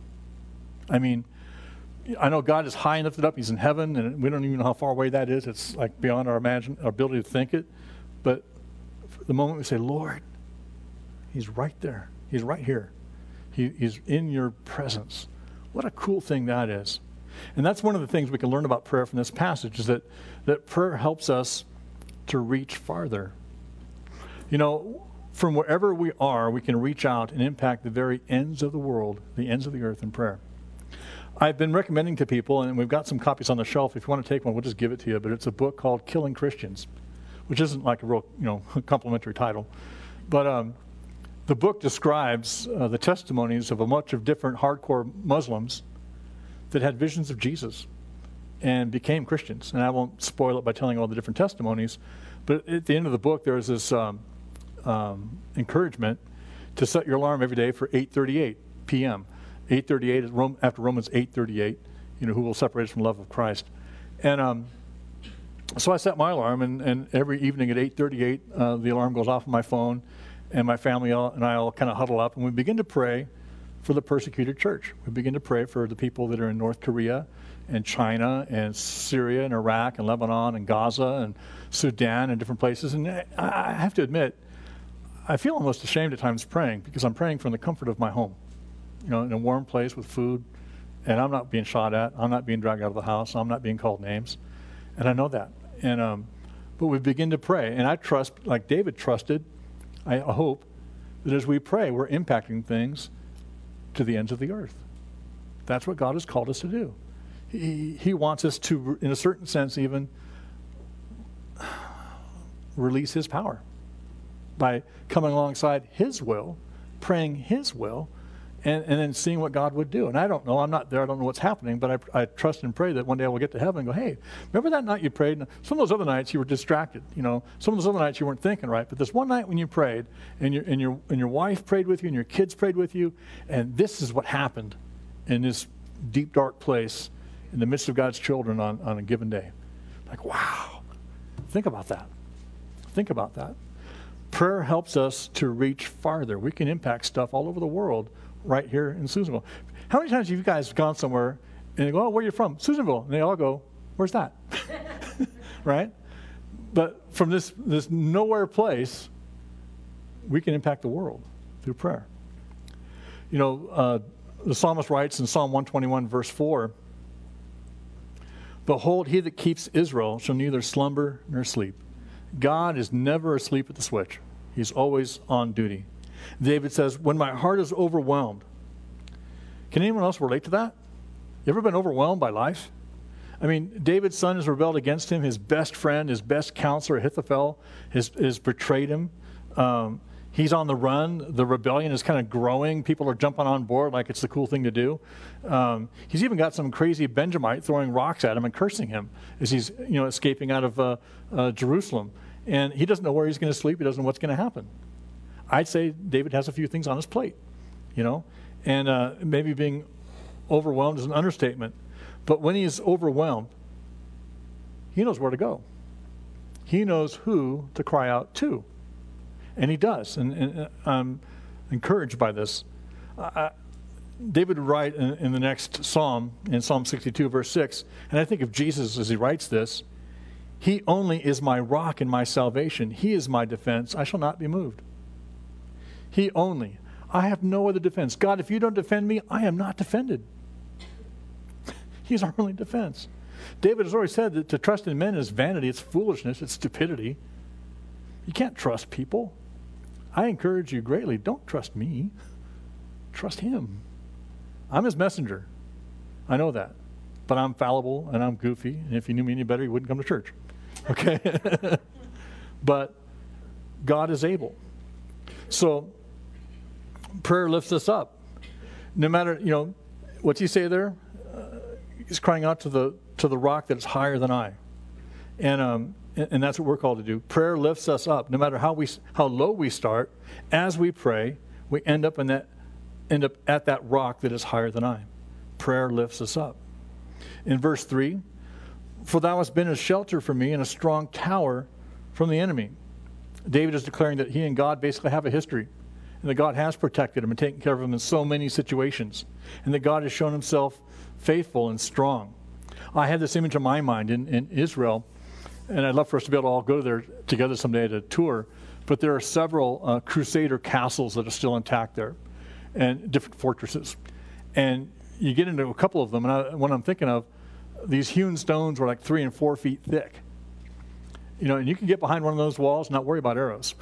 I mean, I know God is high and lifted up. He's in heaven, and we don't even know how far away that is. It's like beyond our ability to think it. But the moment we say, Lord, he's right there. He's right here. He's in your presence. What a cool thing that is. And that's one of the things we can learn about prayer from this passage, is that prayer helps us to reach farther. From wherever we are, we can reach out and impact the very ends of the world, the ends of the earth in prayer. I've been recommending to people, and we've got some copies on the shelf. If you want to take one, we'll just give it to you. But it's a book called Killing Christians, which isn't like a real, complimentary title. But the book describes the testimonies of a bunch of different hardcore Muslims that had visions of Jesus and became Christians. And I won't spoil it by telling all the different testimonies. But at the end of the book, there's this encouragement to set your alarm every day for 8:38 p.m. 8:38 is after Romans 8:38, who will separate us from the love of Christ. And so I set my alarm, and every evening at 8:38, the alarm goes off on my phone, and my family and I all kind of huddle up, and we begin to pray for the persecuted church. We begin to pray for the people that are in North Korea and China and Syria and Iraq and Lebanon and Gaza and Sudan and different places. And I have to admit, I feel almost ashamed at times praying, because I'm praying from the comfort of my home. In a warm place with food, and I'm not being shot at. I'm not being dragged out of the house. I'm not being called names, and I know that. And but we begin to pray, and I trust, like David trusted. I hope that as we pray, we're impacting things to the ends of the earth. That's what God has called us to do. He wants us to, in a certain sense, even release his power by coming alongside his will, praying his will, and then seeing what God would do. And I don't know, I'm not there, I don't know what's happening, but I trust and pray that one day I will get to heaven and go, hey, remember that night you prayed? And some of those other nights you were distracted, some of those other nights you weren't thinking right, but this one night when you prayed, and your wife prayed with you, and your kids prayed with you, and this is what happened in this deep, dark place in the midst of God's children on a given day. Like, wow. Think about that. Think about that. Prayer helps us to reach farther. We can impact stuff all over the world right here in Susanville. How many times have you guys gone somewhere and they go, oh, where are you from? Susanville. And they all go, where's that? Right? But from this nowhere place, we can impact the world through prayer. The psalmist writes in Psalm 121, verse 4, behold, he that keeps Israel shall neither slumber nor sleep. God is never asleep at the switch. He's always on duty. David says, when my heart is overwhelmed. Can anyone else relate to that? You ever been overwhelmed by life? I mean, David's son has rebelled against him. His best friend, his best counselor, Ahithophel, has betrayed him. He's on the run. The rebellion is kind of growing. People are jumping on board like it's the cool thing to do. He's even got some crazy Benjamite throwing rocks at him and cursing him as he's escaping out of Jerusalem. And he doesn't know where he's going to sleep. He doesn't know what's going to happen. I'd say David has a few things on his plate, and maybe being overwhelmed is an understatement. But when he's overwhelmed, he knows where to go. He knows who to cry out to. And he does. And I'm encouraged by this. David would write in the next psalm, in Psalm 62, verse 6, and I think of Jesus as he writes this, he only is my rock and my salvation. He is my defense. I shall not be moved. He only. I have no other defense. God, if you don't defend me, I am not defended. He's our only defense. David has already said that to trust in men is vanity, it's foolishness, it's stupidity. You can't trust people. I encourage you greatly, don't trust me. Trust him. I'm his messenger. I know that. But I'm fallible and I'm goofy, and if you knew me any better, you wouldn't come to church. Okay? But God is able. So prayer lifts us up. No matter, what's he say there? He's crying out to the rock that is higher than I. And that's what we're called to do. Prayer lifts us up. No matter how low we start, as we pray, we end up at that rock that is higher than I. Prayer lifts us up. In verse 3, for thou hast been a shelter for me and a strong tower from the enemy. David is declaring that he and God basically have a history, and that God has protected him and taken care of him in so many situations, and that God has shown himself faithful and strong. I had this image in my mind in Israel, and I'd love for us to be able to all go there together someday to tour, but there are several Crusader castles that are still intact there, and different fortresses. And you get into a couple of them, and what I'm thinking of, these hewn stones were like 3 and 4 feet thick. And you can get behind one of those walls and not worry about arrows.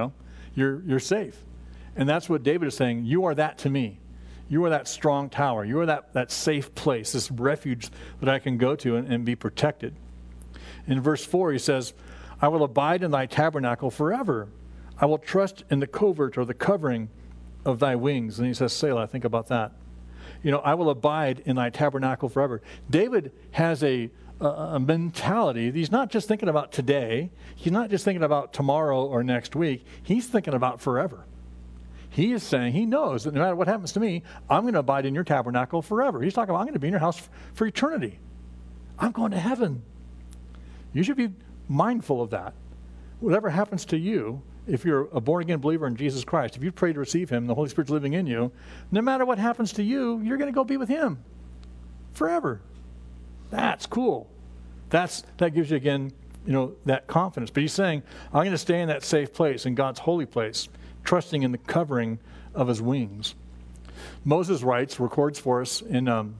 You're safe. And that's what David is saying. You are that to me. You are that strong tower. You are that safe place, this refuge that I can go to and be protected. In verse 4, he says, I will abide in thy tabernacle forever. I will trust in the covert or the covering of thy wings. And he says, Selah, think about that. I will abide in thy tabernacle forever. David has a mentality. He's not just thinking about today. He's not just thinking about tomorrow or next week. He's thinking about forever. He is saying, he knows that no matter what happens to me, I'm going to abide in your tabernacle forever. He's talking about, I'm going to be in your house for eternity. I'm going to heaven. You should be mindful of that. Whatever happens to you, if you're a born-again believer in Jesus Christ, if you pray to receive him, the Holy Spirit's living in you, no matter what happens to you, you're going to go be with him forever. That's cool. That gives you, again, that confidence. But he's saying, I'm going to stay in that safe place, in God's holy place, trusting in the covering of his wings. Moses records for us in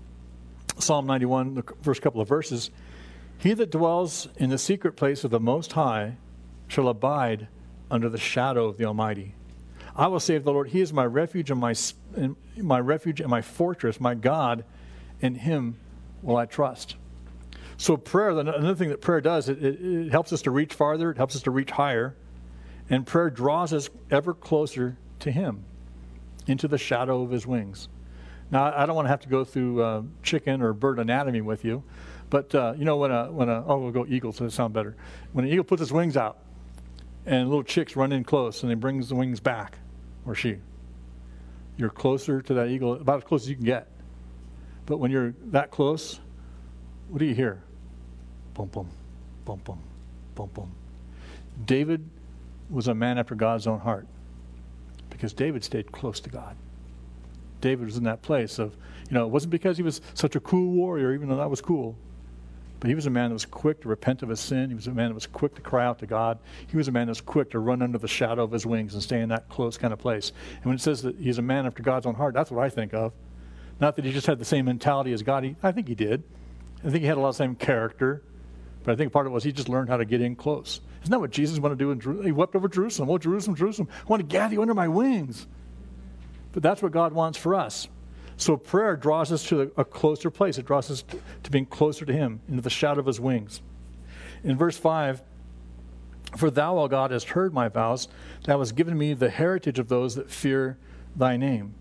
Psalm 91, the first couple of verses, he that dwells in the secret place of the Most High shall abide under the shadow of the Almighty. I will say of the Lord, he is my refuge and my refuge and my fortress, my God, in him will I trust. So prayer, another thing that prayer does, it helps us to reach farther, it helps us to reach higher, and prayer draws us ever closer to him, into the shadow of his wings. Now, I don't want to have to go through chicken or bird anatomy with you, but we'll go eagle, so it sounds better. When an eagle puts its wings out, and little chicks run in close, and he brings the wings back, or she, you're closer to that eagle, about as close as you can get. But when you're that close, what do you hear? Boom, boom, boom, boom, boom, boom. David was a man after God's own heart because David stayed close to God. David was in that place of, it wasn't because he was such a cool warrior, even though that was cool, but he was a man that was quick to repent of his sin. He was a man that was quick to cry out to God. He was a man that was quick to run under the shadow of his wings and stay in that close kind of place. And when it says that he's a man after God's own heart, that's what I think of. Not that he just had the same mentality as God. I think he did. I think he had a lot of the same character. But I think part of it was he just learned how to get in close. Isn't that what Jesus wanted to do in Jerusalem? He wept over Jerusalem. Oh, Jerusalem, Jerusalem, I want to gather you under my wings. But that's what God wants for us. So prayer draws us to a closer place. It draws us to being closer to him, into the shadow of his wings. In verse 5, for thou, O God, hast heard my vows. Thou hast given me the heritage of those that fear thy name.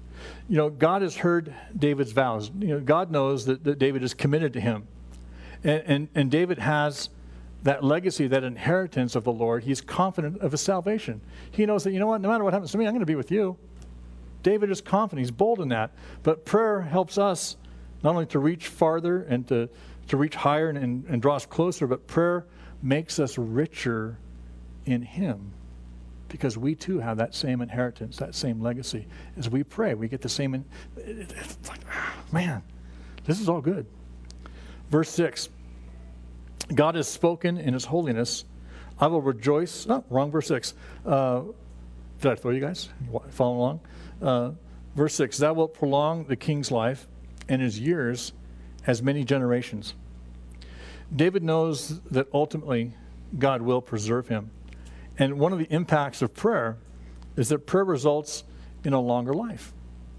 God has heard David's vows. God knows that David is committed to him. And David has that legacy, that inheritance of the Lord. He's confident of his salvation. He knows that, no matter what happens to me, I'm going to be with you. David is confident. He's bold in that. But prayer helps us not only to reach farther and to reach higher and draw us closer, but prayer makes us richer in him because we too have that same inheritance, that same legacy. As we pray, we get the same. It's like, man, this is all good. Verse 6, God has spoken in his holiness. I will rejoice. Oh, wrong verse 6. Did I throw you guys? Follow along? Verse 6, thou wilt prolong the king's life and his years as many generations. David knows that ultimately God will preserve him. And one of the impacts of prayer is that prayer results in a longer life.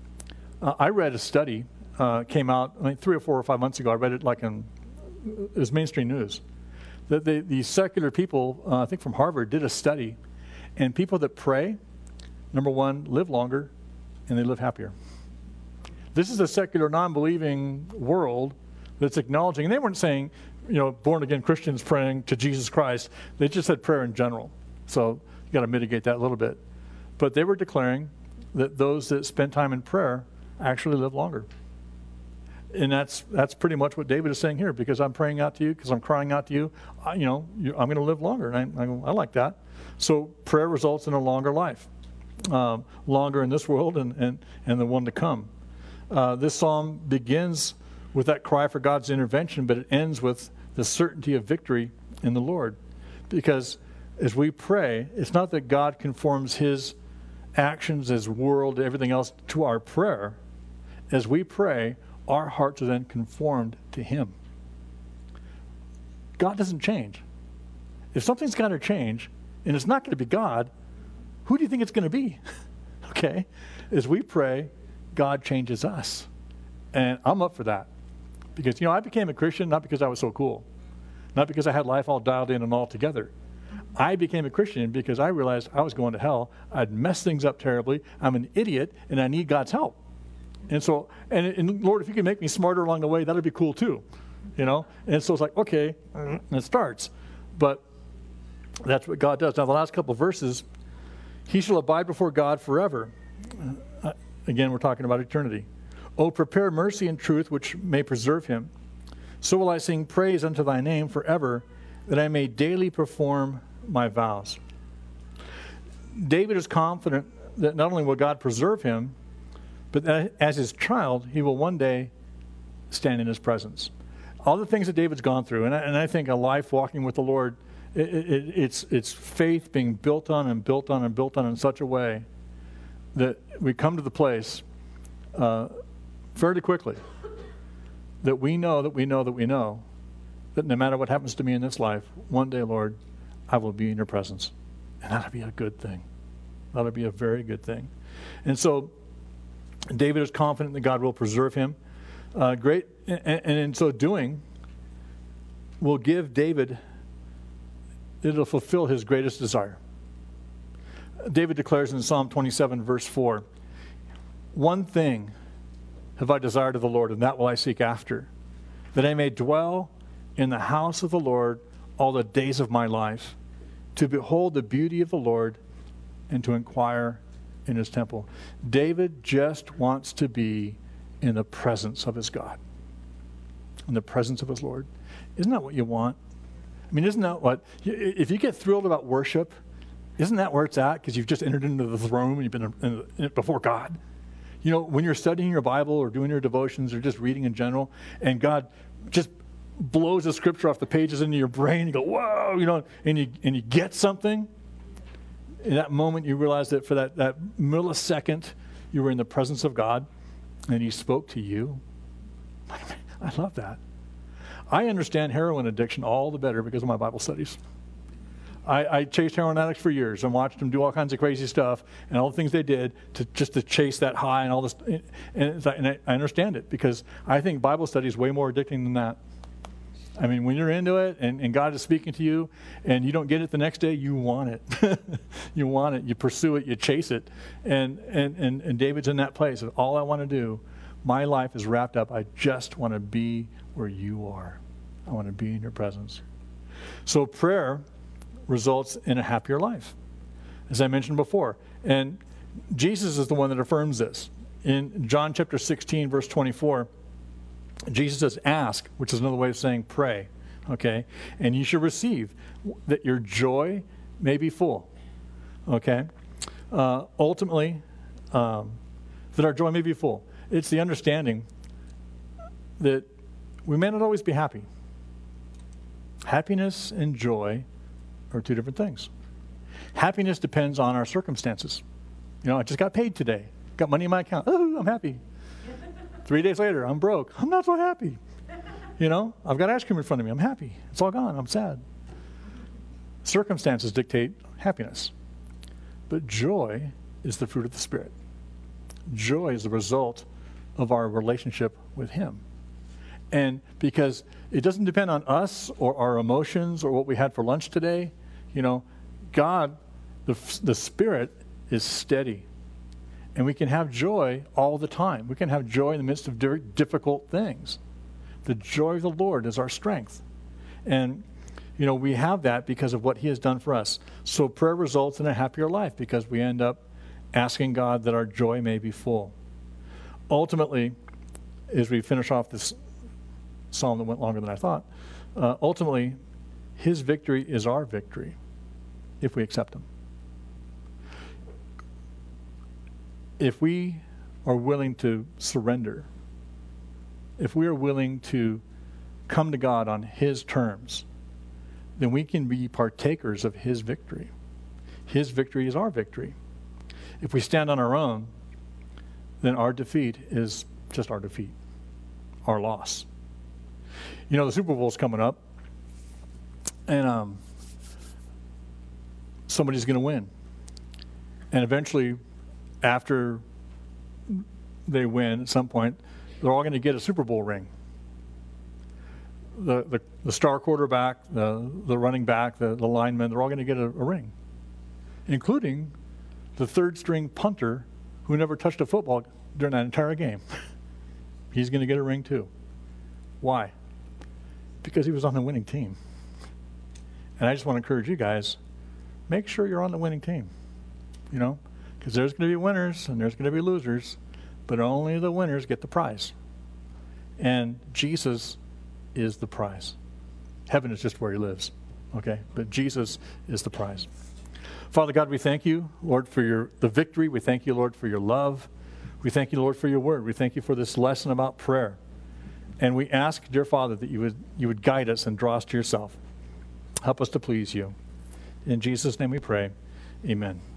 I read a study, came out 3 or 4 or 5 months ago. I read it it was mainstream news. That the secular people, I think from Harvard, did a study. And people that pray, number one, live longer and they live happier. This is a secular, non-believing world that's acknowledging, and they weren't saying, born-again Christians praying to Jesus Christ. They just said prayer in general. So you got to mitigate that a little bit. But they were declaring that those that spend time in prayer actually live longer. And that's pretty much what David is saying here, because I'm praying out to you, because I'm crying out to you, I'm going to live longer. And I like that. So prayer results in a longer life, longer in this world and the one to come. This psalm begins with that cry for God's intervention, but it ends with the certainty of victory in the Lord. Because as we pray, it's not that God conforms his actions, his world, everything else to our prayer. As we pray, our hearts are then conformed to him. God doesn't change. If something's got to change, and it's not going to be God, who do you think it's going to be? Okay? As we pray, God changes us. And I'm up for that. Because, I became a Christian not because I was so cool. Not because I had life all dialed in and all together. I became a Christian because I realized I was going to hell. I'd messed things up terribly. I'm an idiot, and I need God's help. And so, and Lord, if you can make me smarter along the way, that'd be cool too, And so it's like, okay, and it starts. But that's what God does. Now, the last couple of verses, he shall abide before God forever. Again, we're talking about eternity. Oh, prepare mercy and truth, which may preserve him. So will I sing praise unto thy name forever, that I may daily perform my vows. David is confident that not only will God preserve him, but that as his child, he will one day stand in his presence. All the things that David's gone through, and I think a life walking with the Lord, it's faith being built on and built on and built on in such a way that we come to the place fairly quickly that we know that no matter what happens to me in this life, one day, Lord, I will be in your presence. And that'll be a good thing. That'll be a very good thing. And so David is confident that God will preserve him. And in so doing, will give David, it'll fulfill his greatest desire. David declares in Psalm 27, verse 4, "One thing have I desired of the Lord, and that will I seek after, that I may dwell in the house of the Lord all the days of my life, to behold the beauty of the Lord and to inquire in his temple." David just wants to be in the presence of his God, in the presence of his Lord. Isn't that what you want? I mean, isn't that what, if you get thrilled about worship, isn't that where it's at? Because you've just entered into the throne and you've been in it before God. You know, when you're studying your Bible or doing your devotions or just reading in general, and God just blows the scripture off the pages into your brain, you go, whoa, you know, and you get something. In that moment, you realize that for that millisecond, you were in the presence of God, and he spoke to you. I love that. I understand heroin addiction all the better because of my Bible studies. I chased heroin addicts for years and watched them do all kinds of crazy stuff and all the things they did to chase that high and all this. And I understand it because I think Bible study is way more addicting than that. I mean, when you're into it and God is speaking to you and you don't get it the next day, you want it. You want it. You pursue it. You chase it. And David's in that place of all I want to do, my life is wrapped up. I just want to be where you are. I want to be in your presence. So prayer results in a happier life, as I mentioned before. And Jesus is the one that affirms this. In John chapter 16, verse 24, Jesus says, ask, which is another way of saying pray, okay? And you shall receive, that your joy may be full, okay? Ultimately, that our joy may be full. It's the understanding that we may not always be happy. Happiness and joy are two different things. Happiness depends on our circumstances. You know, I just got paid today. Got money in my account. Oh, I'm happy. 3 days later, I'm broke. I'm not so happy. You know, I've got ice cream in front of me. I'm happy. It's all gone. I'm sad. Circumstances dictate happiness. But joy is the fruit of the Spirit. Joy is the result of our relationship with Him. And because it doesn't depend on us or our emotions or what we had for lunch today, you know, God, the Spirit is steady. And we can have joy all the time. We can have joy in the midst of very difficult things. The joy of the Lord is our strength. And, you know, we have that because of what He has done for us. So prayer results in a happier life because we end up asking God that our joy may be full. Ultimately, as we finish off this psalm that went longer than I thought, ultimately, His victory is our victory if we accept Him. If we are willing to surrender, if we are willing to come to God on His terms, then we can be partakers of His victory. His victory is our victory. If we stand on our own, then our defeat is just our defeat, our loss. You know, the Super Bowl's coming up, and somebody's going to win. And eventually, after they win at some point, they're all going to get a Super Bowl ring. The star quarterback, the running back, the lineman, they're all going to get a ring, including the third-string punter who never touched a football during that entire game. He's going to get a ring too. Why? Because he was on the winning team. And I just want to encourage you guys, make sure you're on the winning team, you know, because there's going to be winners and there's going to be losers, but only the winners get the prize. And Jesus is the prize. Heaven is just where He lives, okay? But Jesus is the prize. Father God, we thank You, Lord, for the victory. We thank You, Lord, for Your love. We thank You, Lord, for Your word. We thank You for this lesson about prayer. And we ask, dear Father, that you would guide us and draw us to Yourself. Help us to please You. In Jesus' name we pray. Amen.